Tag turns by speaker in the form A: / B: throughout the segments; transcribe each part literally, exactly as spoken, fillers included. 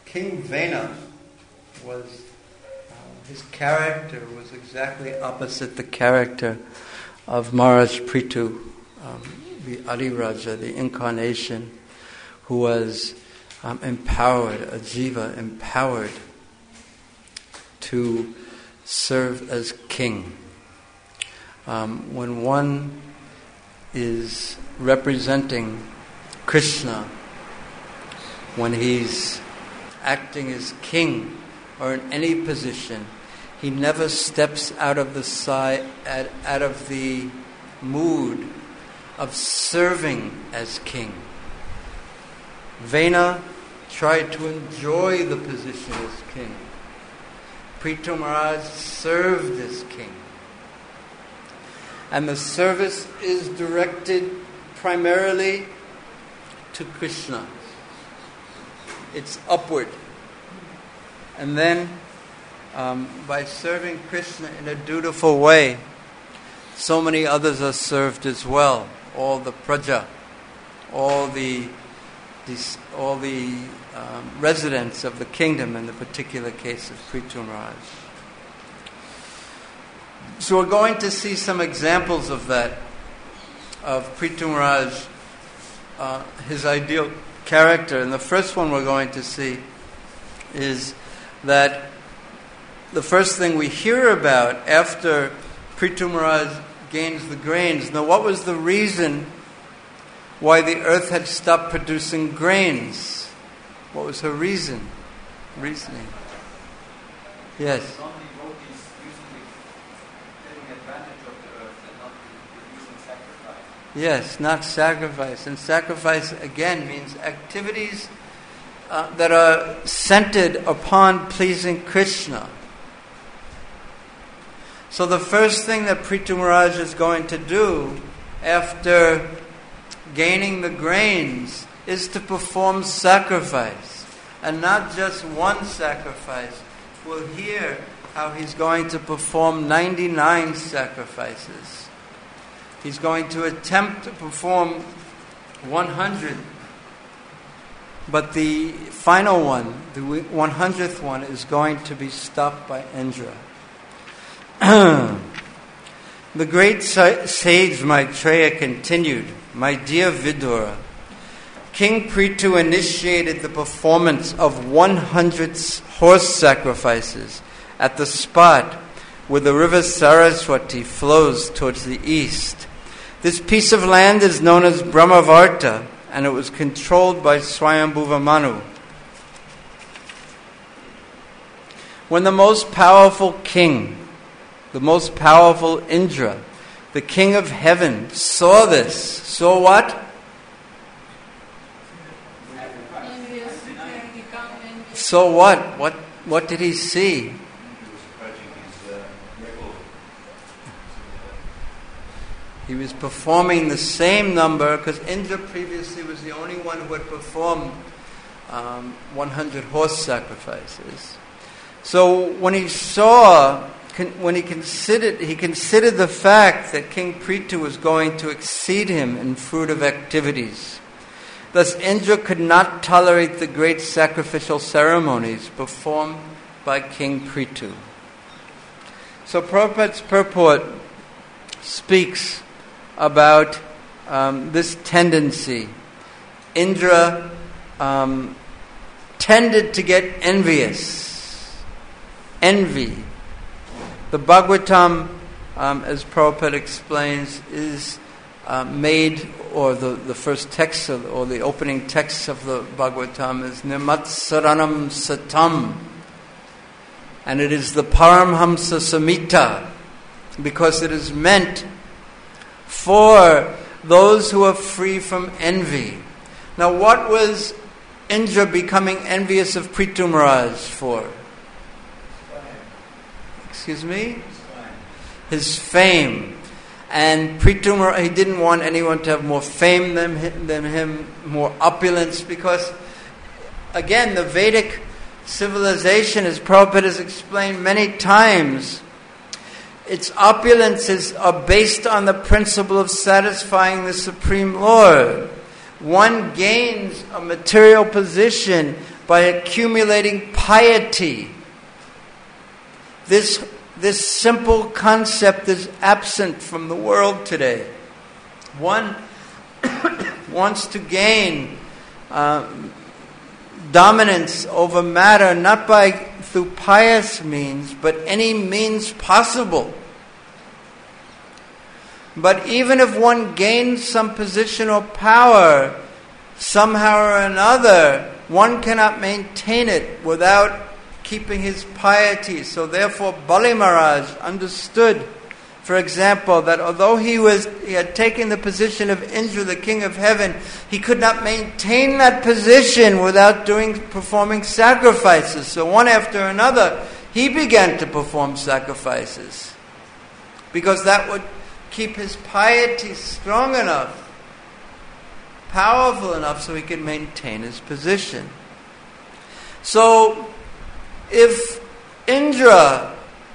A: King Vena was, uh, his character was exactly opposite the character of Maharaj Prithu, um, the Adi Raja, the incarnation, who was um, empowered, a jiva empowered to serve as king. Um, when one is representing Krishna, when he's acting as king or in any position, he never steps out of the side, out of the mood of serving as king. Vena tried to enjoy the position as king. Prithu Maharaj served as king. And the service is directed primarily to Krishna. It's upward. And then, um, by serving Krishna in a dutiful way, so many others are served as well. All the praja, all the, the all the um, residents of the kingdom, in the particular case of Prithu Maharaj. So we're going to see some examples of that, of Prithu Maharaj, uh, his ideal character. And the first one we're going to see is that the first thing we hear about after Prithu Maharaj gains the grains. Now, what was the reason why the earth had stopped producing grains? What was her reason? Reasoning. Yes. Yes, not sacrifice. And sacrifice, again, means activities uh, that are centered upon pleasing Krishna. So the first thing that Prithu Maharaj is going to do after gaining the grains is to perform sacrifice. And not just one sacrifice. We'll hear how he's going to perform ninety-nine sacrifices. He's going to attempt to perform one hundred. But the final one, the one hundredth one, is going to be stopped by Indra. The great sage Maitreya continued, "My dear Vidura, King Prithu initiated the performance of one hundred horse sacrifices at the spot where the river Saraswati flows towards the east. This piece of land is known as Brahmavarta, and it was controlled by Swayambhuva Manu. When the most powerful king, the most powerful Indra, the king of heaven, saw this, saw what? So what? What what did he see? He was performing the same number, because Indra previously was the only one who had performed um, one hundred horse sacrifices. So when he saw, when he considered, he considered the fact that King Prithu was going to exceed him in fruitive activities. Thus, Indra could not tolerate the great sacrificial ceremonies performed by King Prithu. So Prabhupada's purport speaks about um, this tendency. Indra um, tended to get envious. Envy. The Bhagavatam, um, as Prabhupada explains, is uh, made, or the, the first text, of, or the opening text of the Bhagavatam is Nimatsaranam Satam. And it is the Paramhamsa Samhita, because it is meant for those who are free from envy. Now, what was Indra becoming envious of Prithu Maharaj for? Excuse me? His fame. And Prithu Maharaj, he didn't want anyone to have more fame than him, than him, more opulence, because, again, the Vedic civilization, as Prabhupada has explained many times, its opulences are based on the principle of satisfying the Supreme Lord. One gains a material position by accumulating piety. This, this simple concept is absent from the world today. One wants to gain uh, dominance over matter, not by through pious means, but any means possible. But even if one gains some position or power, somehow or another, one cannot maintain it without keeping his piety. So therefore, Bali Maharaj understood, for example, that although he was he had taken the position of Indra, the king of heaven, he could not maintain that position without doing performing sacrifices. So one after another, he began to perform sacrifices, because that would keep his piety strong enough, powerful enough, so he could maintain his position. So, if Indra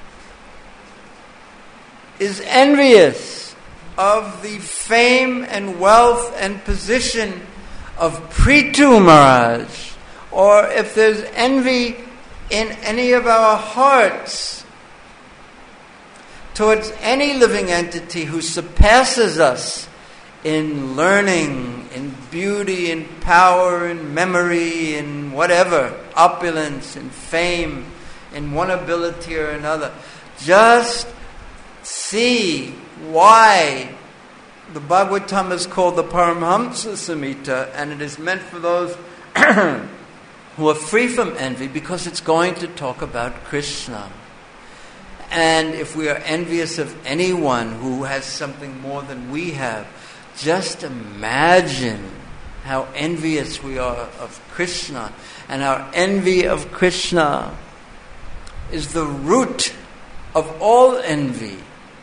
A: is envious of the fame and wealth and position of Prithu Maharaj, or if there's envy in any of our hearts towards any living entity who surpasses us in learning, in beauty, in power, in memory, in whatever, opulence, in fame, in one ability or another, just see why the Bhagavatam is called the Paramhamsa Samhita, and it is meant for those who are free from envy, because it's going to talk about Krishna. And if we are envious of anyone who has something more than we have, just imagine how envious we are of Krishna. And our envy of Krishna is the root of all envy.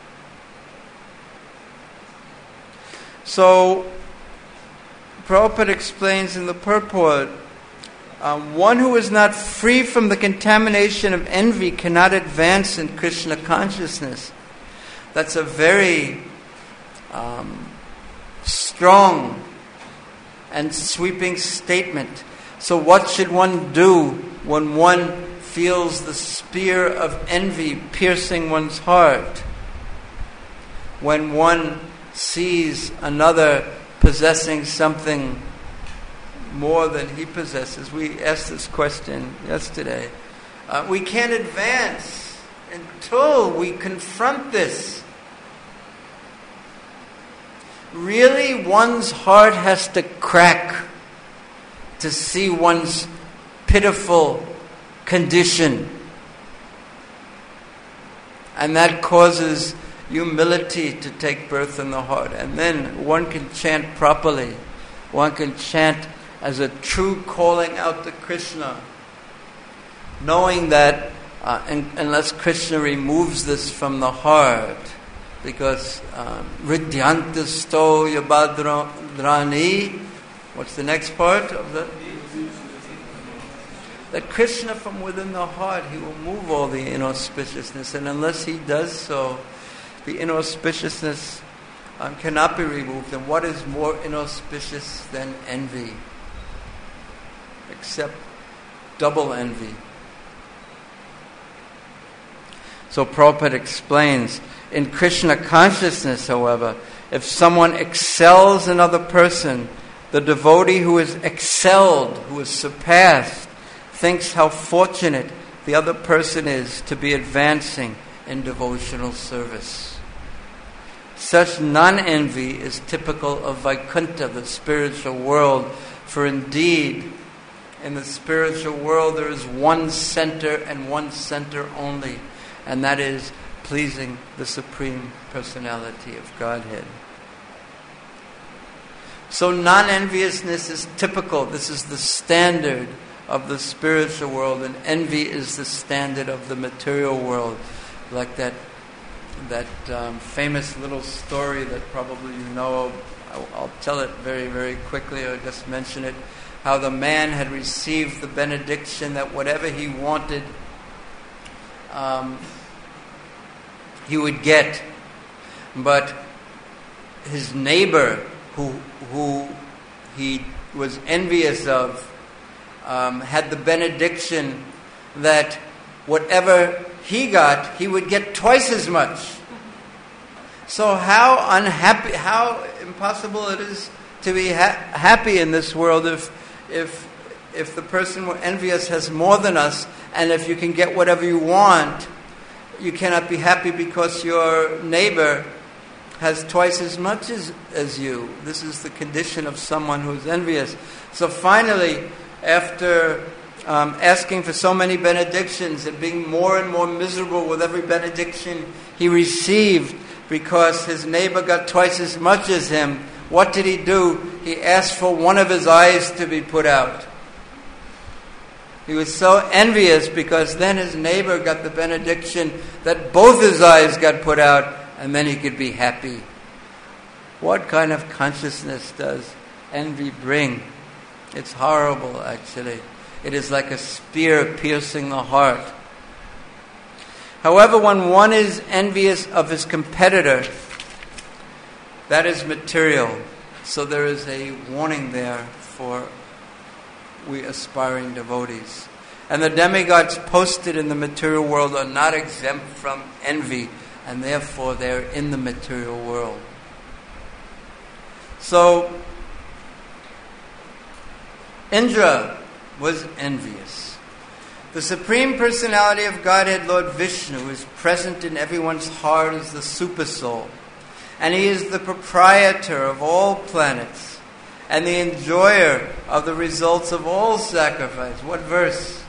A: So, Prabhupada explains in the purport, Um, one who is not free from the contamination of envy cannot advance in Krishna consciousness. That's a very um, strong and sweeping statement. So what should one do when one feels the spear of envy piercing one's heart? When one sees another possessing something more than he possesses. We asked this question yesterday. Uh, we can't advance until we confront this. Really, one's heart has to crack to see one's pitiful condition. And that causes humility to take birth in the heart. And then one can chant properly. One can chant as a true calling out to Krishna, knowing that uh, in, unless Krishna removes this from the heart, because Ridhyantasto Yabhadrani, what's the next part of that? That Krishna from within the heart, he will move all the inauspiciousness, and unless he does so, the inauspiciousness um, cannot be removed. And what is more inauspicious than envy? Except double envy. So Prabhupada explains, in Krishna consciousness, however, if someone excels another person, the devotee who is excelled, who is surpassed, thinks how fortunate the other person is to be advancing in devotional service. Such non-envy is typical of Vaikuntha, the spiritual world, for indeed, in the spiritual world, there is one center and one center only, and that is pleasing the Supreme Personality of Godhead. So non-enviousness is typical. This is the standard of the spiritual world, and envy is the standard of the material world. Like that, that um, famous little story that probably you know. I'll, I'll tell it very, very quickly. I'll just mention it. How the man had received the benediction that whatever he wanted, um, he would get. But his neighbor, who who he was envious of, um, had the benediction that whatever he got, he would get twice as much. So how unhappy, how impossible it is to be ha- happy in this world if, if, if the person who envious has more than us, and if you can get whatever you want, you cannot be happy because your neighbor has twice as much as, as you. This is the condition of someone who is envious. So finally, after um, asking for so many benedictions and being more and more miserable with every benediction he received because his neighbor got twice as much as him, what did he do? He asked for one of his eyes to be put out. He was so envious because then his neighbor got the benediction that both his eyes got put out, and then he could be happy. What kind of consciousness does envy bring? It's horrible, actually. It is like a spear piercing the heart. However, when one is envious of his competitor, that is material. So there is a warning there for we aspiring devotees. And the demigods posted in the material world are not exempt from envy, and therefore they're in the material world. So, Indra was envious. The Supreme Personality of Godhead, Lord Vishnu, is present in everyone's heart as the Supersoul. And he is the proprietor of all planets and the enjoyer of the results of all sacrifice. What verse?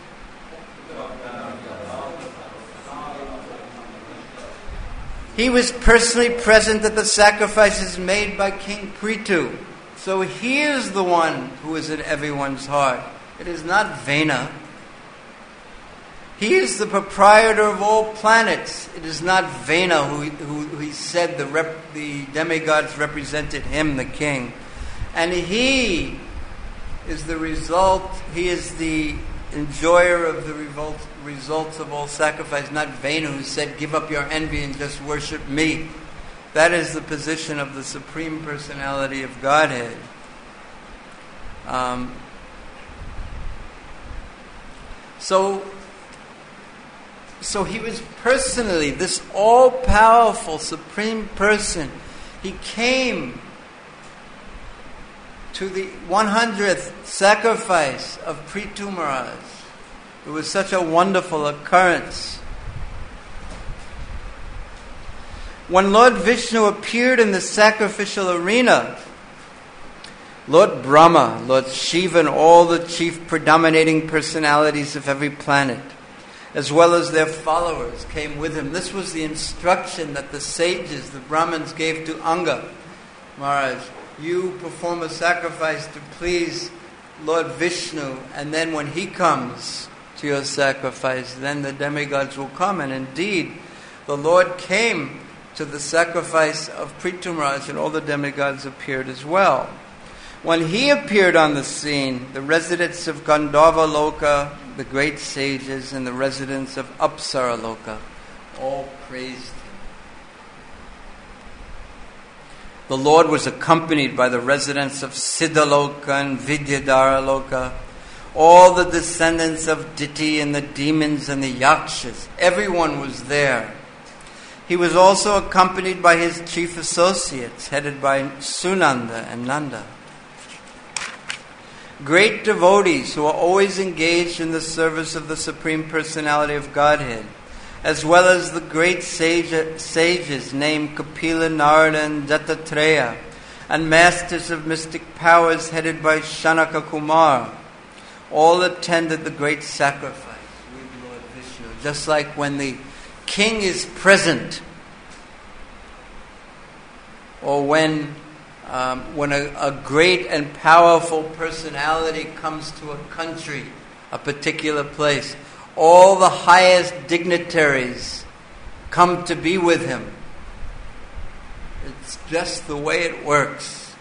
A: He was personally present at the sacrifices made by King Prithu. So he is the one who is in everyone's heart. It is not Vena. He is the proprietor of all planets. It is not Vena who, who, who he said the, rep, the demigods represented him, the king. And he is the result, he is the enjoyer of the revolt, results of all sacrifice, not Vena who said, give up your envy and just worship me. That is the position of the Supreme Personality of Godhead. Um, so, so he was personally, this all-powerful Supreme Person, he came to the one hundredth sacrifice of Prithu Maharaj. It was such a wonderful occurrence. When Lord Vishnu appeared in the sacrificial arena, Lord Brahma, Lord Shiva, and all the chief predominating personalities of every planet, as well as their followers, came with him. This was the instruction that the sages, the Brahmins, gave to Anga Maharaj. You perform a sacrifice to please Lord Vishnu, and then when he comes to your sacrifice, then the demigods will come. And indeed, the Lord came to the sacrifice of Prithu Maharaj, and all the demigods appeared as well. When he appeared on the scene, the residents of Gandharva Loka, the great sages, and the residents of Apsara Loka all praised him. The Lord was accompanied by the residents of Siddhaloka and Vidyadhara Loka, all the descendants of Diti and the demons and the Yakshas. Everyone was there. He was also accompanied by his chief associates, headed by Sunanda and Nanda. Great devotees who are always engaged in the service of the Supreme Personality of Godhead, as well as the great sage, sages named Kapila, Narada, and Dattatreya, and masters of mystic powers headed by Shanaka Kumar, all attended the great sacrifice with Lord Vishnu. Just like when the king is present, or when um, when a, a great and powerful personality comes to a country, a particular place, all the highest dignitaries come to be with him. It's just the way it works.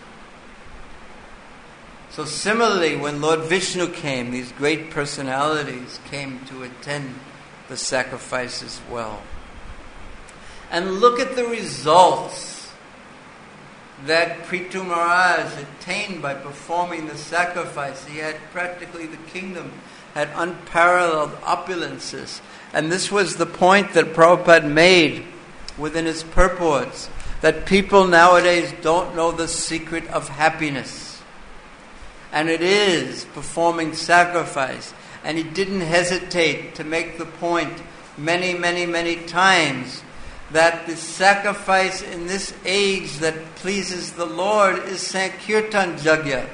A: So similarly, when Lord Vishnu came, these great personalities came to attend the sacrifice as well. And look at the results that Prithu Maharaj attained by performing the sacrifice. He had practically the kingdom, had unparalleled opulences. And this was the point that Prabhupada made within his purports, that people nowadays don't know the secret of happiness. And it is performing sacrifice. And he didn't hesitate to make the point many, many, many times that the sacrifice in this age that pleases the Lord is Sankirtan Yajna.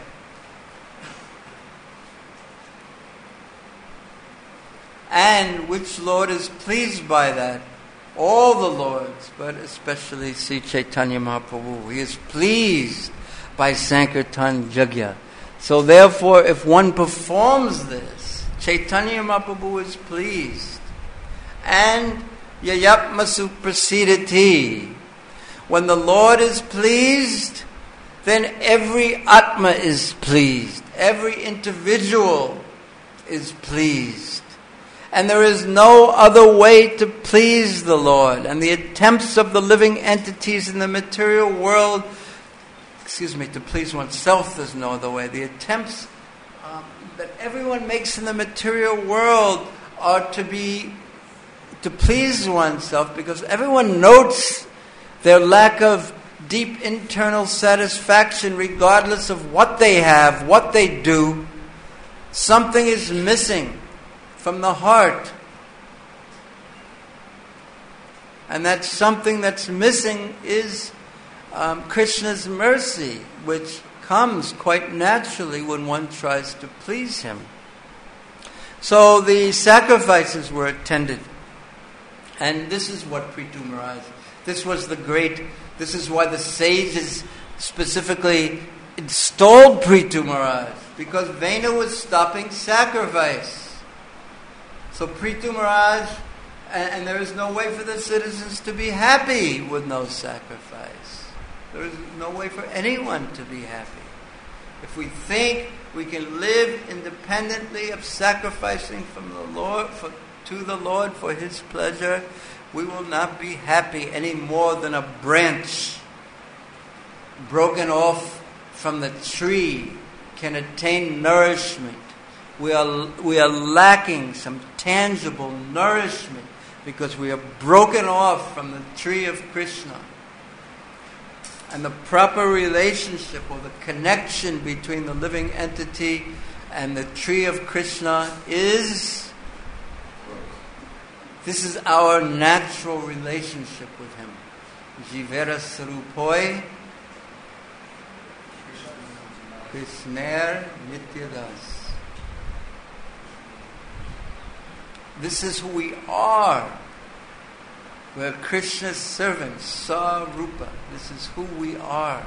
A: And which Lord is pleased by that? All the Lords, but especially Sri Chaitanya Mahaprabhu. He is pleased by Sankirtan Yajna. So therefore, if one performs this, Chaitanya Mahaprabhu is pleased. And Yayatmasu prasidati. When the Lord is pleased, then every Atma is pleased. Every individual is pleased. And there is no other way to please the Lord. And the attempts of the living entities in the material world, excuse me, to please oneself, there's no other way. The attempts um, that everyone makes in the material world are to be, to please oneself, because everyone notes their lack of deep internal satisfaction regardless of what they have, what they do. Something is missing from the heart. And that something that's missing is um, Krishna's mercy, which comes quite naturally when one tries to please him. So the sacrifices were attended. And this is what Prithu Maharaj, this was the great, this is why the sages specifically installed Prithu Maharaj, because Vena was stopping sacrifice. So Prithu Maharaj, and, and there is no way for the citizens to be happy with no sacrifice. There is no way for anyone to be happy. If we think we can live independently of sacrificing from the Lord for, to the Lord for His pleasure, we will not be happy any more than a branch broken off from the tree can attain nourishment. We are, we are lacking some tangible nourishment because we are broken off from the tree of Krishna. And the proper relationship or the connection between the living entity and the tree of Krishna is, this is our natural relationship with Him. Jivera Sarupoi Krishner Nityadas. This is who we are. We're Krishna's servants, Sarupa. This is who we are.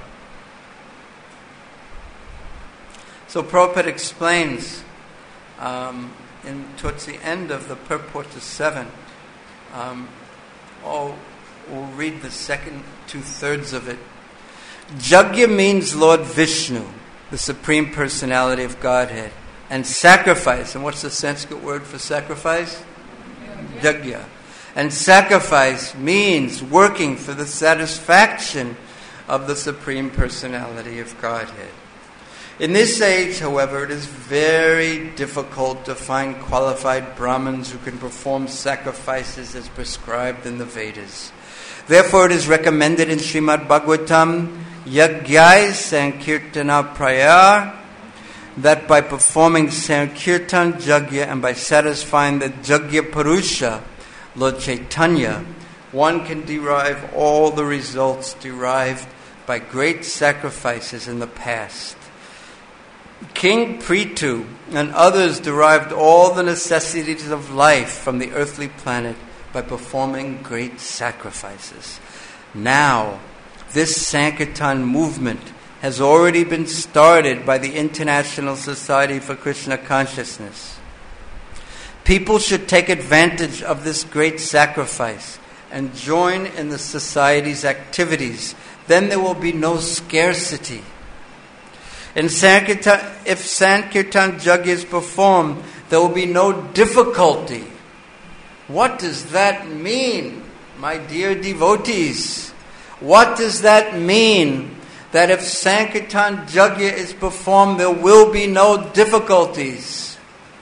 A: So Prabhupada explains um, in towards the end of the purport to seven. Um, oh, we'll read the second two-thirds of it. Yajna means Lord Vishnu, the Supreme Personality of Godhead. And sacrifice, and what's the Sanskrit word for sacrifice? Yajna. And sacrifice means working for the satisfaction of the Supreme Personality of Godhead. In this age, however, it is very difficult to find qualified Brahmins who can perform sacrifices as prescribed in the Vedas. Therefore, it is recommended in Srimad Bhagavatam, Yajnai Sankirtana Prayar, that by performing Sankirtan Yajna and by satisfying the Yajna Purusha, Lord Chaitanya, one can derive all the results derived by great sacrifices in the past. King Prithu and others derived all the necessities of life from the earthly planet by performing great sacrifices. Now, this Sankirtan movement has already been started by the International Society for Krishna Consciousness. People should take advantage of this great sacrifice and join in the society's activities. Then there will be no scarcity. In Sankirtan, if Sankirtan Yajna is performed, there will be no difficulty. What does that mean, my dear devotees? What does that mean? that if Sankirtan Yajna is performed, there will be no difficulties.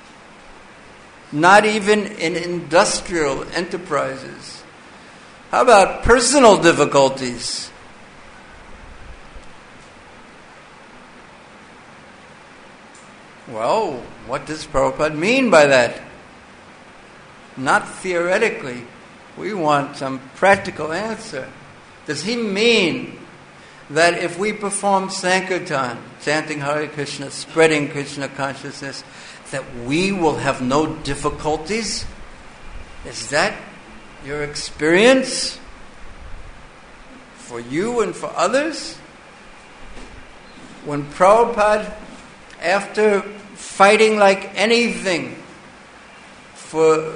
A: Not even in industrial enterprises. How about personal difficulties? Well, what does Prabhupada mean by that? Not theoretically. We want some practical answer. Does he mean that if we perform Sankirtan, chanting Hare Krishna, spreading Krishna consciousness, that we will have no difficulties? Is that your experience for you and for others? When Prabhupada, after fighting like anything for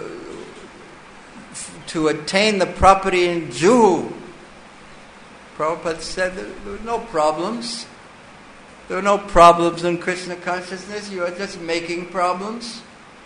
A: to attain the property in Juhu, Prabhupada said there, there were no problems. There are no problems in Krishna consciousness. You are just making problems.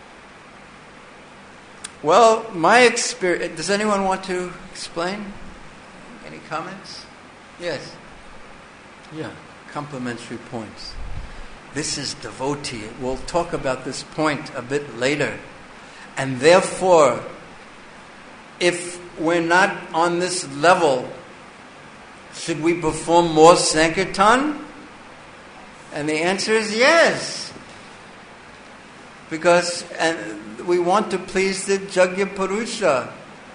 A: Well, my experience... Does anyone want to explain? Any comments? Yes. Yeah, complimentary points. This is devotee. We'll talk about this point a bit later. And therefore, if we're not on this level, should we perform more Sankirtan? And the answer is yes. Because and we want to please the Jagya Purusha.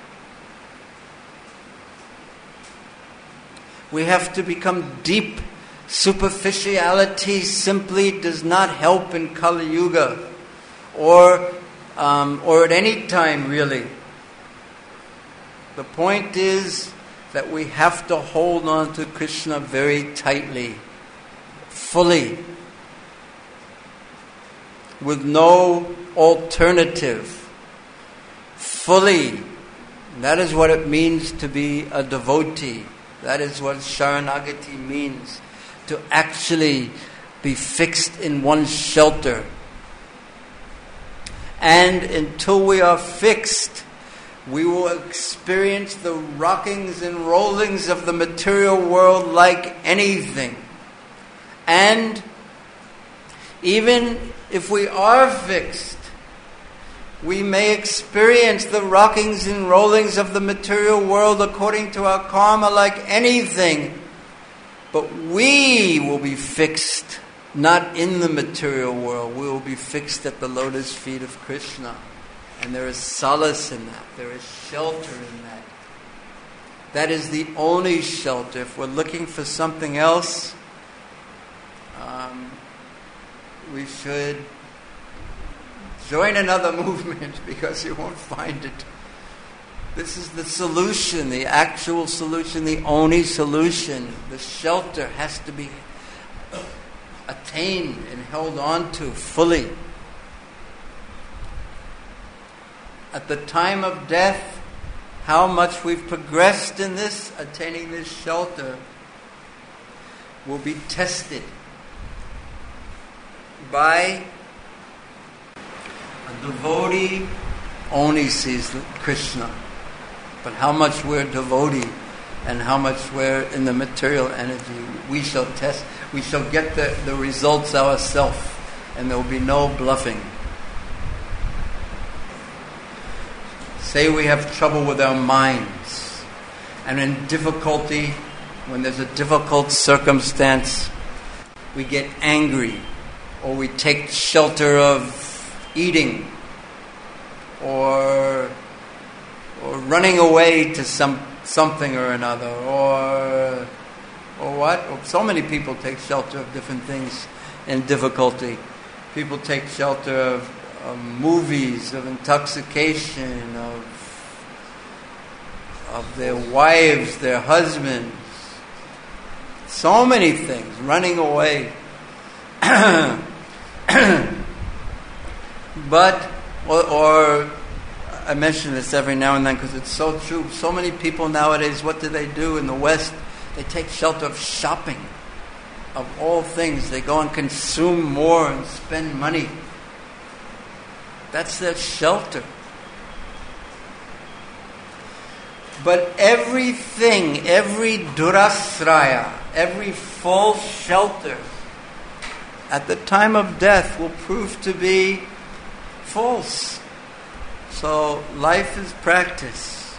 A: We have to become deep. Superficiality simply does not help in Kali Yuga. Or, um, or at any time really. The point is that we have to hold on to Krishna very tightly. Fully, with no alternative, fully. That is what it means to be a devotee. That is what Sharanagati means, to actually be fixed in one shelter. And until we are fixed, we will experience the rockings and rollings of the material world like anything. And even if we are fixed, we may experience the rockings and rollings of the material world according to our karma like anything. But we will be fixed not in the material world. We will be fixed at the lotus feet of Krishna. And there is solace in that. There is shelter in that. That is the only shelter. If we're looking for something else, Um, we should join another movement because you won't find it. This is the solution, the actual solution, the only solution. The shelter has to be attained and held on to fully. At the time of death, how much we've progressed in this, attaining this shelter, will be tested by a devotee only sees Krishna. But how much we're devotee and how much we're in the material energy, we shall test, we shall get the, the results ourselves, and there will be no bluffing. Say we have trouble with our minds, and in difficulty, when there's a difficult circumstance, we get angry, or we take shelter of eating, or or running away to some something or another, or or what? So many people take shelter of different things in difficulty. People take shelter of, of movies, of intoxication, of of their wives, their husbands. So many things, running away. But, or, or I mention this every now and then because it's so true. So many people nowadays, what do they do in the West? They take shelter of shopping. Of all things, they go and consume more and spend money. That's their shelter. But everything, every durasraya, every false shelter at the time of death will prove to be false. So life is practice.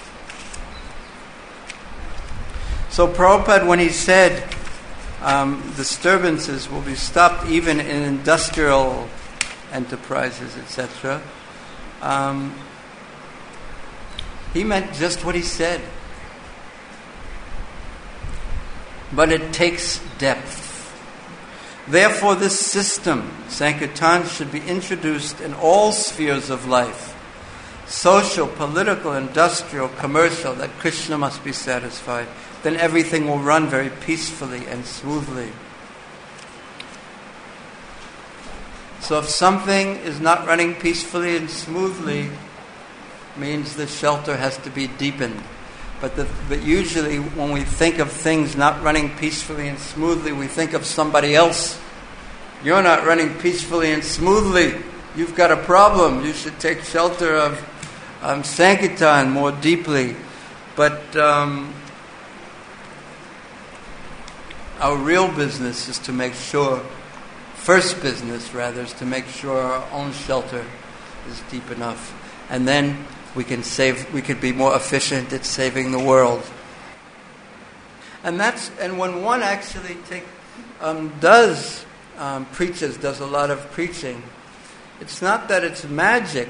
A: So Prabhupada, when he said um, disturbances will be stopped even in industrial enterprises, et cetera, um, he meant just what he said. But it takes depth. Therefore, this system, Sankirtan, should be introduced in all spheres of life. Social, political, industrial, commercial, that Krishna must be satisfied. Then everything will run very peacefully and smoothly. So if something is not running peacefully and smoothly, means the shelter has to be deepened. But, the, but usually when we think of things not running peacefully and smoothly, we think of somebody else. You're not running peacefully and smoothly. You've got a problem. You should take shelter of um, Sankirtan more deeply. But um, our real business is to make sure, first business rather, is to make sure our own shelter is deep enough. And then we can save, we could be more efficient at saving the world. And that's, and when one actually take, um, does, um, preaches, does a lot of preaching, it's not that it's magic,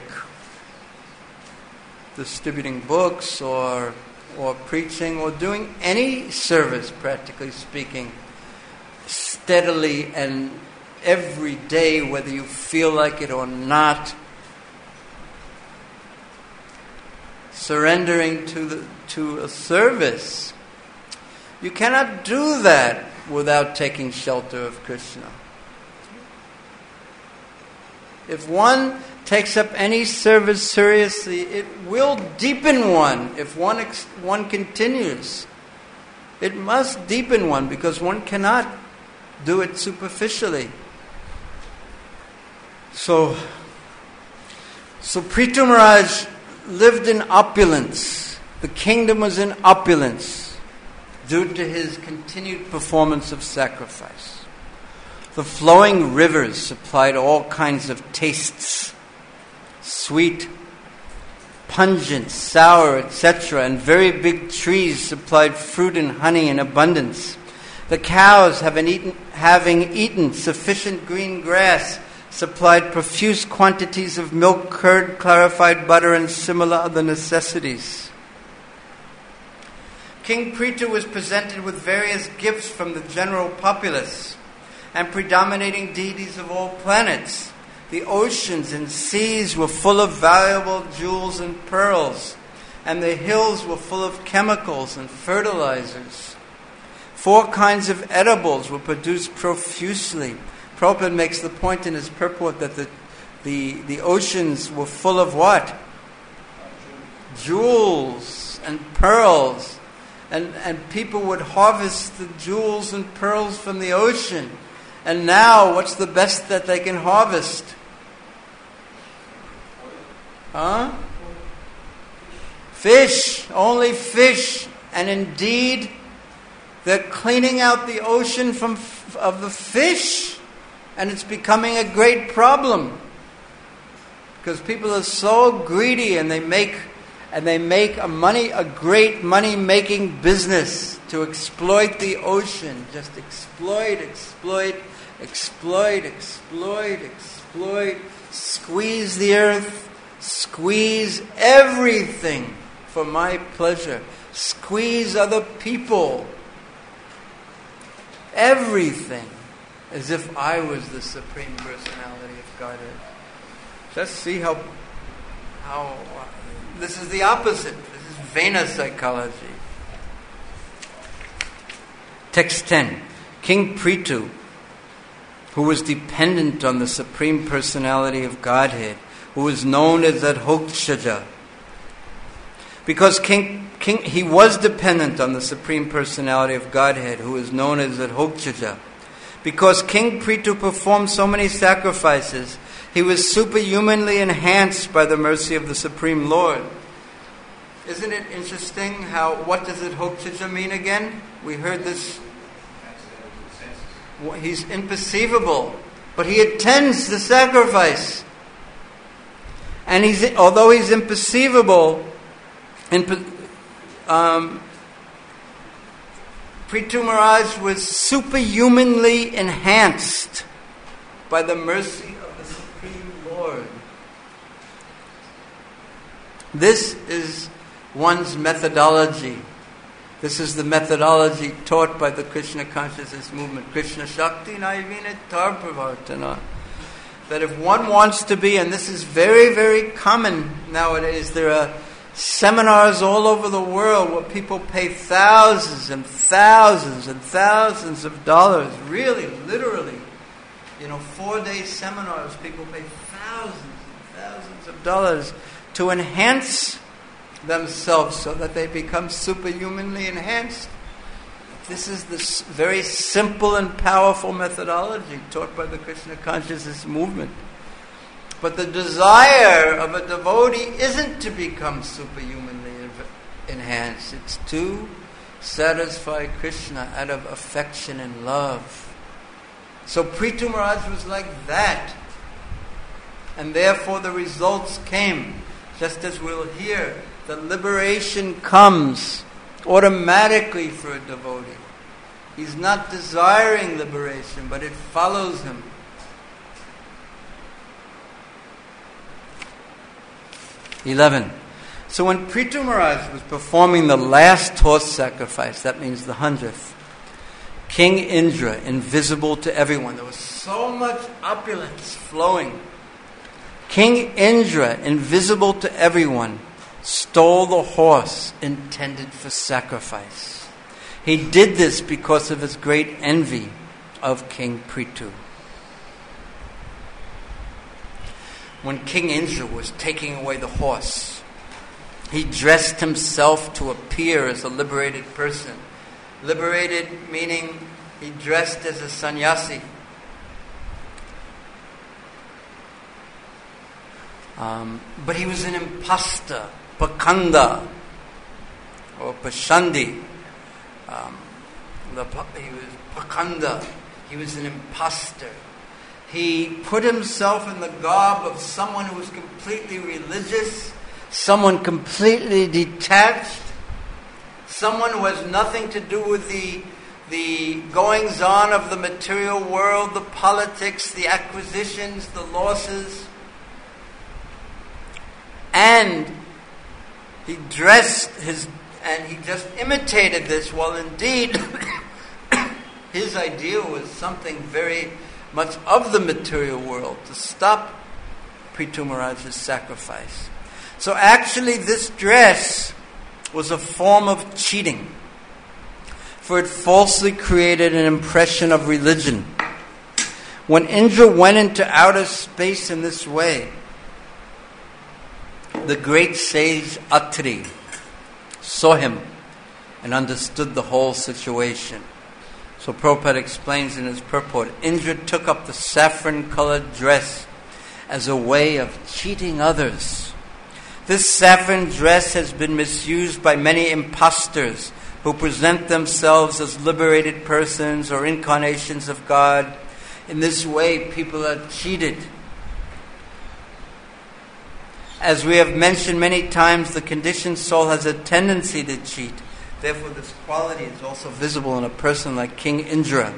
A: distributing books or, or preaching or doing any service, practically speaking, steadily and every day, whether you feel like it or not, surrendering to the, to a service. You cannot do that without taking shelter of Krishna. If one takes up any service seriously, it will deepen one. If one ex- one continues, it must deepen one, because one cannot do it superficially. So, so Prithu Maharaj lived in opulence. The kingdom was in opulence due to his continued performance of sacrifice. The flowing rivers supplied all kinds of tastes, sweet, pungent, sour, et cetera, and very big trees supplied fruit and honey in abundance. The cows, having eaten, having eaten sufficient green grass, supplied profuse quantities of milk, curd, clarified butter, and similar other necessities. King Prithu was presented with various gifts from the general populace and predominating deities of all planets. The oceans and seas were full of valuable jewels and pearls, and the hills were full of chemicals and fertilizers. Four kinds of edibles were produced profusely. Prabhupada makes the point in his purport that the, the, the oceans were full of what? Jewels and pearls. And, and people would harvest the jewels and pearls from the ocean. And now, what's the best that they can harvest? Huh? Fish. Only fish. And indeed, they're cleaning out the ocean from of the fish. And it's becoming a great problem. Because people are so greedy, and they make and they make a money a great money-making business to exploit the ocean. Just exploit, exploit, exploit, exploit, exploit, squeeze the earth, squeeze everything for my pleasure, squeeze other people, everything, as if I was the Supreme Personality of Godhead. Just see how, how uh, this is the opposite. This is Vena psychology. Text ten. King Prithu, who was dependent on the Supreme Personality of Godhead, who was known as Adhokshaja. Because King, King, he was dependent on the Supreme Personality of Godhead, who is known as Adhokshaja. Because King Prithu performed so many sacrifices, he was superhumanly enhanced by the mercy of the Supreme Lord. Isn't it interesting how, what does Adhokshaja mean again? We heard this He's imperceivable, but he attends the sacrifice. And he's, although he's imperceivable, imper, um, Prithu Maharaj was superhumanly enhanced by the mercy of the Supreme Lord. This is one's methodology. This is the methodology taught by the Krishna consciousness movement. Krishna Shakti Naivina Tarpravartana. That if one wants to be, and this is very, very common nowadays, there are seminars all over the world where people pay thousands and thousands and thousands of dollars, really, literally, you know, four-day seminars, people pay thousands and thousands of dollars to enhance themselves so that they become superhumanly enhanced. This is the very simple and powerful methodology taught by the Krishna consciousness movement. But the desire of a devotee isn't to become superhumanly enhanced. It's to satisfy Krishna out of affection and love. So Prithu Maharaj was like that. And therefore the results came. Just as we'll hear, the liberation comes automatically for a devotee. He's not desiring liberation, but it follows him. Eleven. So when Prithu Maharaj was performing the last horse sacrifice, that means the hundredth, King Indra, invisible to everyone, there was so much opulence flowing. King Indra, invisible to everyone, stole the horse intended for sacrifice. He did this because of his great envy of King Prithu. When King Indra was taking away the horse, he dressed himself to appear as a liberated person. Liberated meaning he dressed as a sannyasi. Um, but he was an impostor, Pakanda, or Pashandi. Um, the, he was Pakanda. He was an impostor. He put himself in the garb of someone who was completely religious, someone completely detached, someone who has nothing to do with the, the goings-on of the material world, the politics, the acquisitions, the losses. And he dressed his, and he just imitated this, while indeed his ideal was something very much of the material world, to stop Prithu Maharaj's sacrifice. So actually this dress was a form of cheating, for it falsely created an impression of religion. When Indra went into outer space in this way, the great sage Atri saw him and understood the whole situation. So Prabhupada explains in his purport, Indra took up the saffron-colored dress as a way of cheating others. This saffron dress has been misused by many impostors who present themselves as liberated persons or incarnations of God. In this way, people are cheated. As we have mentioned many times, the conditioned soul has a tendency to cheat. Therefore, this quality is also visible in a person like King Indra.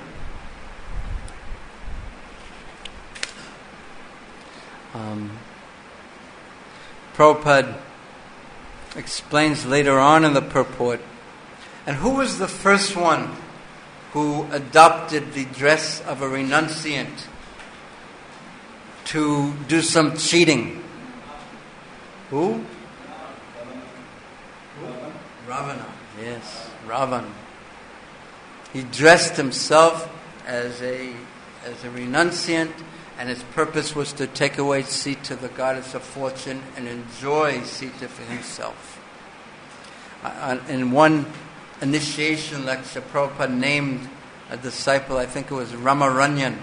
A: Um, Prabhupada explains later on in the purport, and who was the first one who adopted the dress of a renunciant to do some cheating? Who? Ravana. Yes, Ravana. He dressed himself as a as a renunciant, and his purpose was to take away Sita, the goddess of fortune, and enjoy Sita for himself. Uh, in one initiation lecture, Prabhupada named a disciple, I think it was Ramaranyan,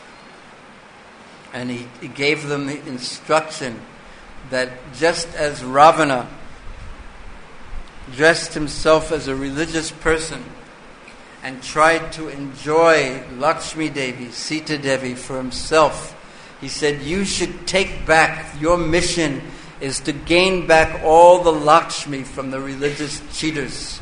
A: and he, he gave them the instruction that just as Ravana dressed himself as a religious person and tried to enjoy Lakshmi Devi, Sita Devi for himself. He said, you should take back, your mission is to gain back all the Lakshmi from the religious cheaters.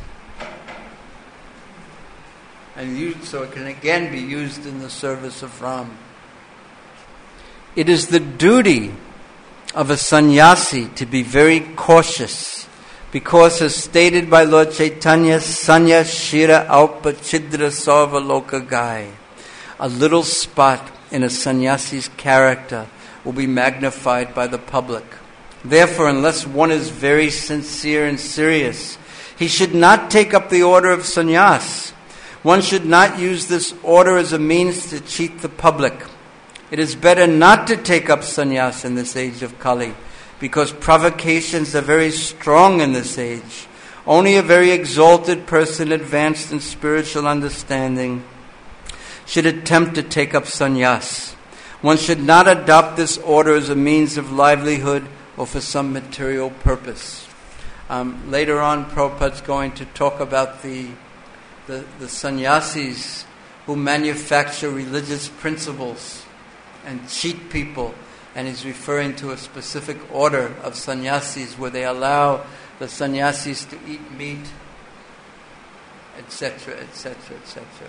A: And used, so it can again be used in the service of Ram. It is the duty of a sannyasi to be very cautious, because as stated by Lord Chaitanya, Sanya Shira Alpa Chidra Sarva Loka Gai, a little spot in a sannyasi's character will be magnified by the public. Therefore, unless one is very sincere and serious, he should not take up the order of sannyas. One should not use this order as a means to cheat the public. It is better not to take up sannyas in this age of Kali, because provocations are very strong in this age. Only a very exalted person advanced in spiritual understanding should attempt to take up sannyas. One should not adopt this order as a means of livelihood or for some material purpose. Um, later on, Prabhupada's going to talk about the, the, the sannyasis who manufacture religious principles and cheat people. And he's referring to a specific order of sannyasis where they allow the sannyasis to eat meat, et cetera, et cetera, et cetera.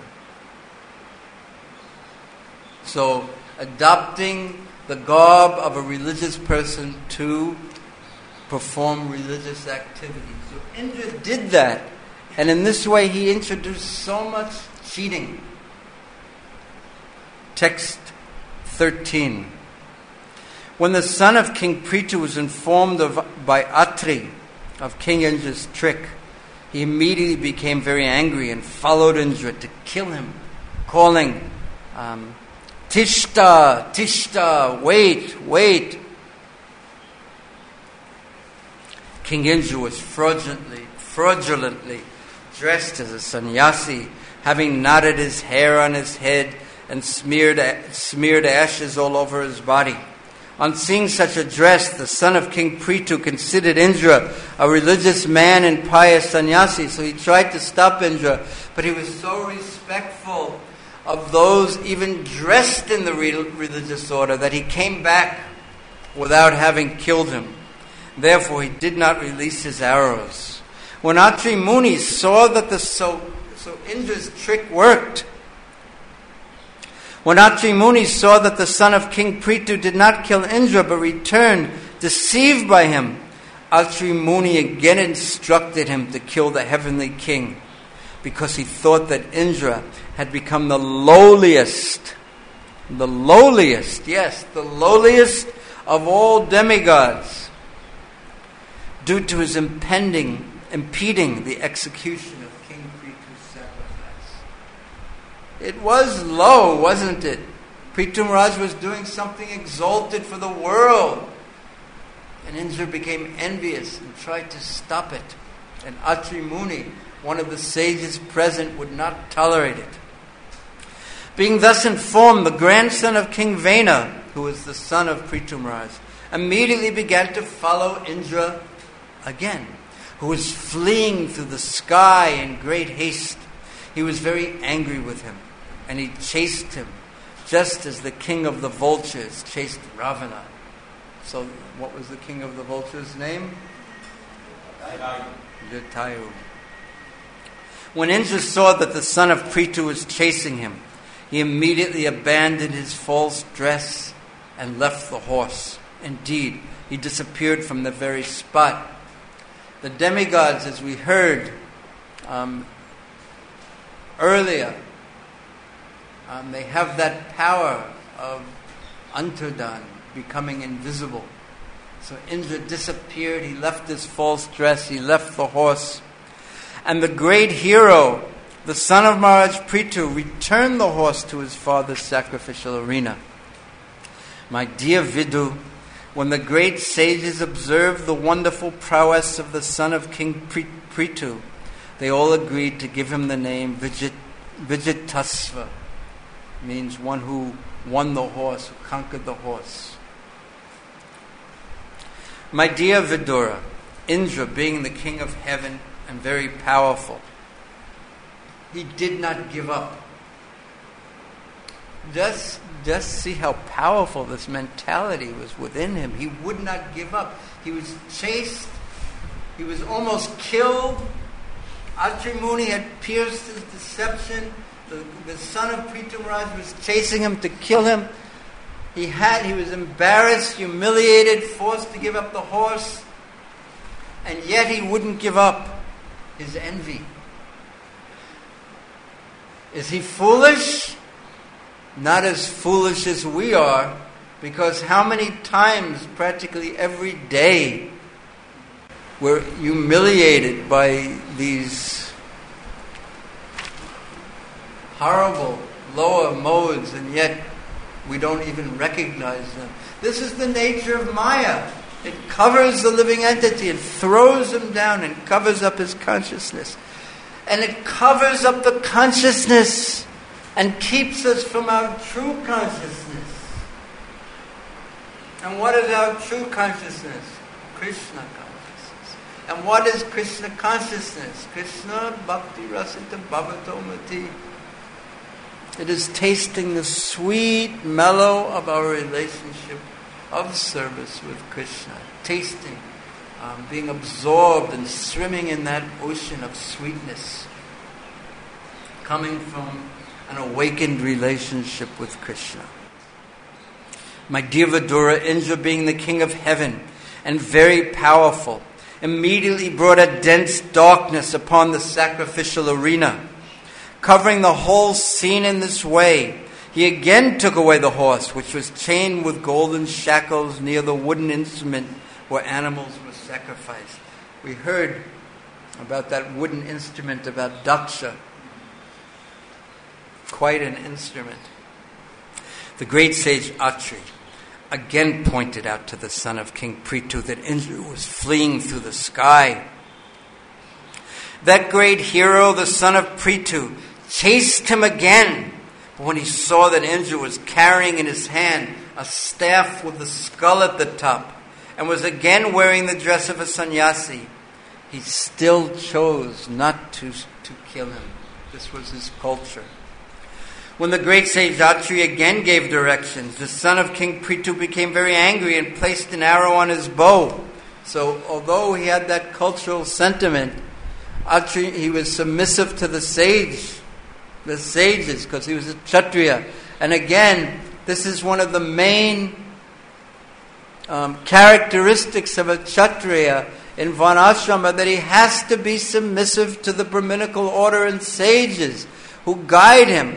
A: So, adopting the garb of a religious person to perform religious activities. So Indra did that, and in this way he introduced so much cheating. Text thirteen. When the son of King Prithu was informed of, by Atri of King Indra's trick, he immediately became very angry and followed Indra to kill him, calling, um, Tishta, Tishta, wait, wait. King Indra was fraudulently, fraudulently dressed as a sannyasi, having knotted his hair on his head and smeared, smeared ashes all over his body. On seeing such a dress, the son of King Prithu considered Indra a religious man and pious sannyasi, so he tried to stop Indra, but he was so respectful of those even dressed in the re- religious order that he came back without having killed him. Therefore, he did not release his arrows. When Atri Muni saw that the so, so Indra's trick worked, When Atri Muni saw that the son of King Prithu did not kill Indra but returned deceived by him, Atri Muni again instructed him to kill the heavenly king, because he thought that Indra had become the lowliest, the lowliest, yes, the lowliest of all demigods, due to his impending, impeding the execution of King Prithu's sacrifice. It was low, wasn't it? Prithu Maharaj was doing something exalted for the world, and Indra became envious and tried to stop it. And Atri Muni, one of the sages present, would not tolerate it. Being thus informed, the grandson of King Vena, who was the son of Prithu Maharaj, immediately began to follow Indra again, who was fleeing through the sky in great haste. He was very angry with him, and he chased him, just as the king of the vultures chased Ravana. So, what was the king of the vultures' name? Jatayu. When Indra saw that the son of Prithu was chasing him, he immediately abandoned his false dress and left the horse. Indeed, he disappeared from the very spot. The demigods, as we heard um, earlier, um, they have that power of Antardan, becoming invisible. So Indra disappeared, he left his false dress, he left the horse. And the great hero, the son of Maharaj Prithu, returned the horse to his father's sacrificial arena. My dear Vidu, when the great sages observed the wonderful prowess of the son of King Prithu, they all agreed to give him the name Vijit, Vijitasva, means one who won the horse, who conquered the horse. My dear Vidura, Indra, being the king of heaven and very powerful, he did not give up. Just, just see how powerful this mentality was within him. He would not give up. He was chased. He was almost killed. Atri Muni had pierced his deception. The, the son of Prithu Maharaj was chasing him to kill him. He had, he was embarrassed, humiliated, forced to give up the horse. And yet he wouldn't give up his envy. Is he foolish? Not as foolish as we are, because how many times, practically every day, we're humiliated by these horrible lower modes, and yet we don't even recognize them. This is the nature of Maya. It covers the living entity and throws him down and covers up his consciousness. And it covers up the consciousness and keeps us from our true consciousness. And what is our true consciousness? Krishna consciousness. And what is Krishna consciousness? Krishna Bhakti Rasita Bhavatomati. It is tasting the sweet mellow of our relationship of service with Krishna. Tasting, um, being absorbed and swimming in that ocean of sweetness. Coming from an awakened relationship with Krishna. My dear Vidura, Indra, being the king of heaven and very powerful, immediately brought a dense darkness upon the sacrificial arena. Covering the whole scene in this way, he again took away the horse, which was chained with golden shackles near the wooden instrument where animals were sacrificed. We heard about that wooden instrument, about Daksha. Quite an instrument. The great sage Atri again pointed out to the son of King Prithu that Indra was fleeing through the sky. That great hero, the son of Prithu, chased him again. But when he saw that Indra was carrying in his hand a staff with a skull at the top and was again wearing the dress of a sannyasi, he still chose not to, to kill him. This was his culture. When the great sage Atri again gave directions, the son of King Prithu became very angry and placed an arrow on his bow. So although he had that cultural sentiment, Atri, he was submissive to the sage, the sages, because he was a Kshatriya. And again, this is one of the main um, characteristics of a Kshatriya in Varnashrama, that he has to be submissive to the Brahminical order and sages who guide him.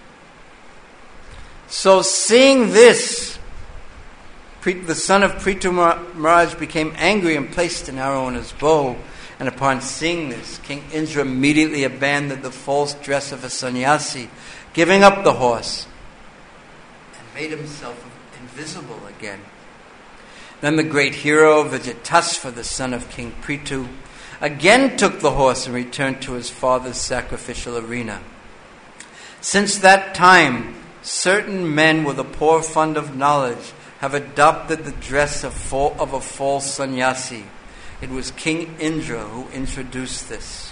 A: So seeing this, the son of Prithu Maharaj became angry and placed an arrow on his bow. And upon seeing this, King Indra immediately abandoned the false dress of a sannyasi, giving up the horse, and made himself invisible again. Then the great hero Vijayatasva, the son of King Prithu, again took the horse and returned to his father's sacrificial arena. Since that time, certain men with a poor fund of knowledge have adopted the dress of, fo- of a false sannyasi. It was King Indra who introduced this.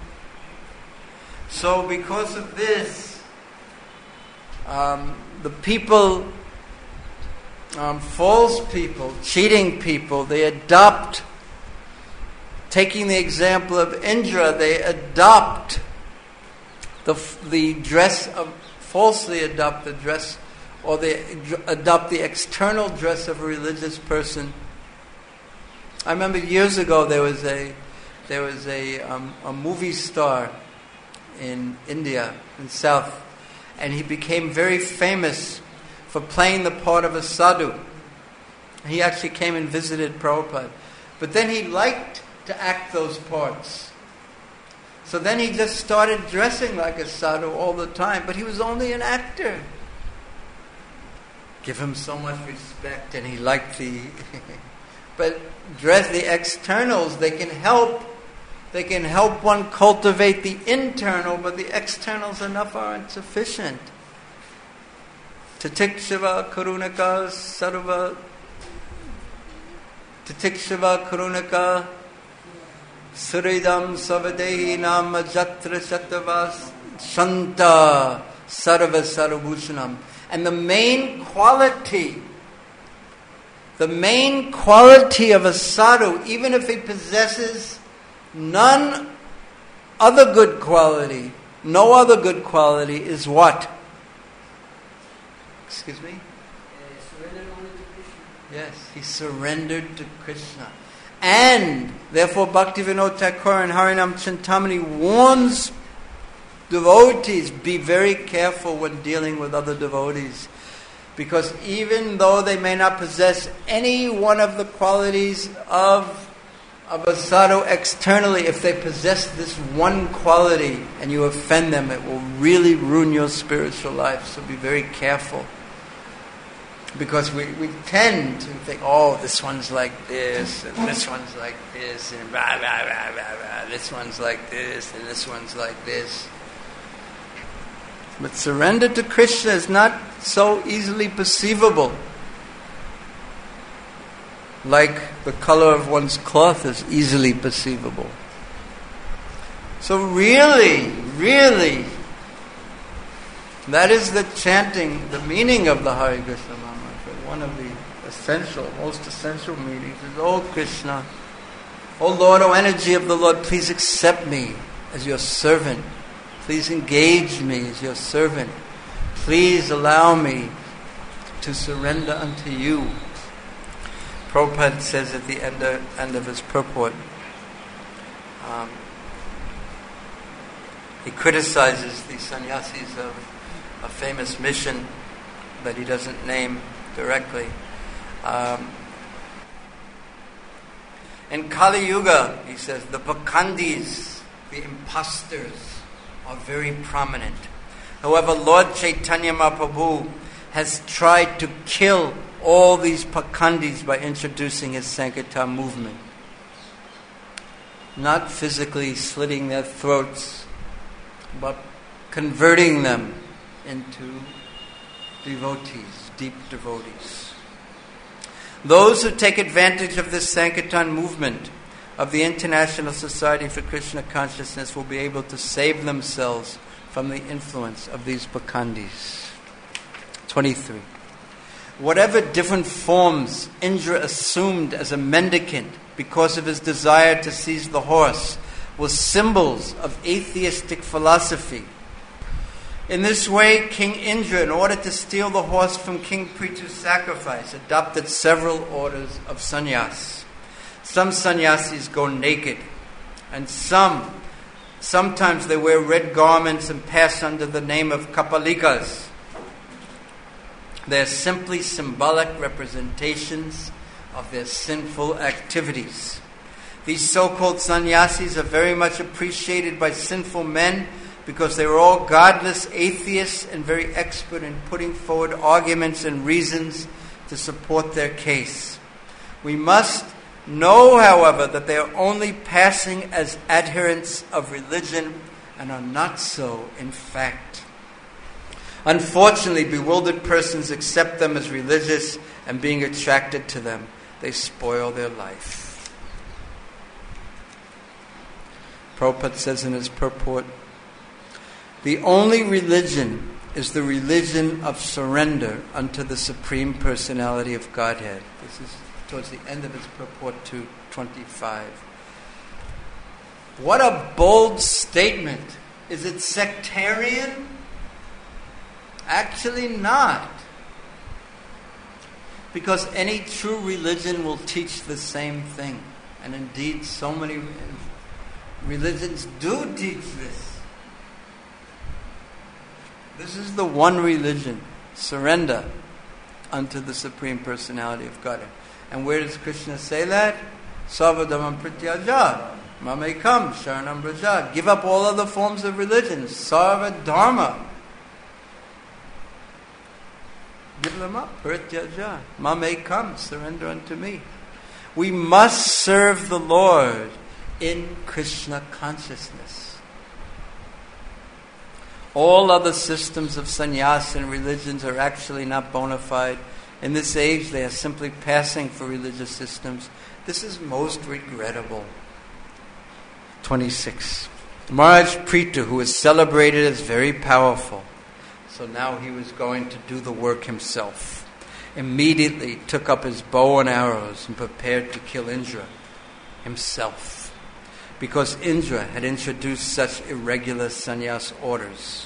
A: So because of this, um, the people, um, false people, cheating people, they adopt, taking the example of Indra, they adopt the, the dress of, falsely adopt the dress, or they adopt the external dress of a religious person. I remember years ago there was a there was a um, a movie star in India, in South, and he became very famous for playing the part of a sadhu. He actually came and visited Prabhupada, but then he liked to act those parts. So then he just started dressing like a sadhu all the time, but he was only an actor. Give him so much respect, and he liked the... but dress, the externals, they can help. They can help one cultivate the internal, but the externals enough aren't sufficient. Tatikshava karunaka sarva... Tatikshava karunaka... Suridam Savadehi Nama Jatra Shatavas Shanta Sarva Sarvabhushanam. And the main quality, the main quality of a sadhu, even if he possesses none other good quality, no other good quality, is what? Excuse me? Yes, he surrendered to Krishna. And therefore Bhaktivinoda Thakur and Harinam Chintamani warns devotees, be very careful when dealing with other devotees. Because even though they may not possess any one of the qualities of, of a sadhu externally, if they possess this one quality and you offend them, it will really ruin your spiritual life. So be very careful. Because we, we tend to think, oh, this one's like this, and this one's like this, and blah, blah, blah, blah, blah. This one's like this, and this one's like this. But surrender to Krishna is not so easily perceivable. Like the color of one's cloth is easily perceivable. So really, really, that is the chanting, the meaning of the Hare Krishna Maha Mantra. One of the essential, most essential meanings is, oh Krishna, oh Lord, oh energy of the Lord, please accept me as your servant. Please engage me as your servant. Please allow me to surrender unto you. Prabhupada says at the end of, end of his purport, um, he criticizes the sannyasis of a famous mission that he doesn't name directly. Um, in Kali Yuga, he says, the Pakandis, the imposters, are very prominent. However, Lord Chaitanya Mahaprabhu has tried to kill all these Pakandis by introducing his Sankirtan movement. Not physically slitting their throats, but converting them into devotees, deep devotees. Those who take advantage of this Sankirtan movement of the International Society for Krishna Consciousness will be able to save themselves from the influence of these Pakandis. twenty-three. Whatever different forms Indra assumed as a mendicant because of his desire to seize the horse was symbols of atheistic philosophy. In this way, King Indra, in order to steal the horse from King Prithu's sacrifice, adopted several orders of sannyas. Some sannyasis go naked, and some, sometimes they wear red garments and pass under the name of kapalikas. They are simply symbolic representations of their sinful activities. These so-called sannyasis are very much appreciated by sinful men because they were all godless atheists and very expert in putting forward arguments and reasons to support their case. We must know, however, that they are only passing as adherents of religion and are not so in fact. Unfortunately, bewildered persons accept them as religious, and being attracted to them, they spoil their life. Prabhupada says in his purport, the only religion is the religion of surrender unto the Supreme Personality of Godhead. This is towards the end of his purport to twenty-five. What a bold statement. Is it sectarian? Actually not. Because any true religion will teach the same thing. And indeed, so many religions do teach this. This is the one religion, surrender unto the Supreme Personality of God. And where does Krishna say that? Sarvadhamam prityaja, mamekam sharanam braja. Give up all other forms of religion. Sarva dharma. Give them up. Prityaja. Mamekam, surrender unto me. We must serve the Lord in Krishna consciousness. All other systems of sannyas and religions are actually not bona fide. In this age, they are simply passing for religious systems. This is most regrettable. twenty-six. Maharaj Prithu, who was celebrated as very powerful, so now he was going to do the work himself, immediately took up his bow and arrows and prepared to kill Indra himself, because Indra had introduced such irregular sannyas orders.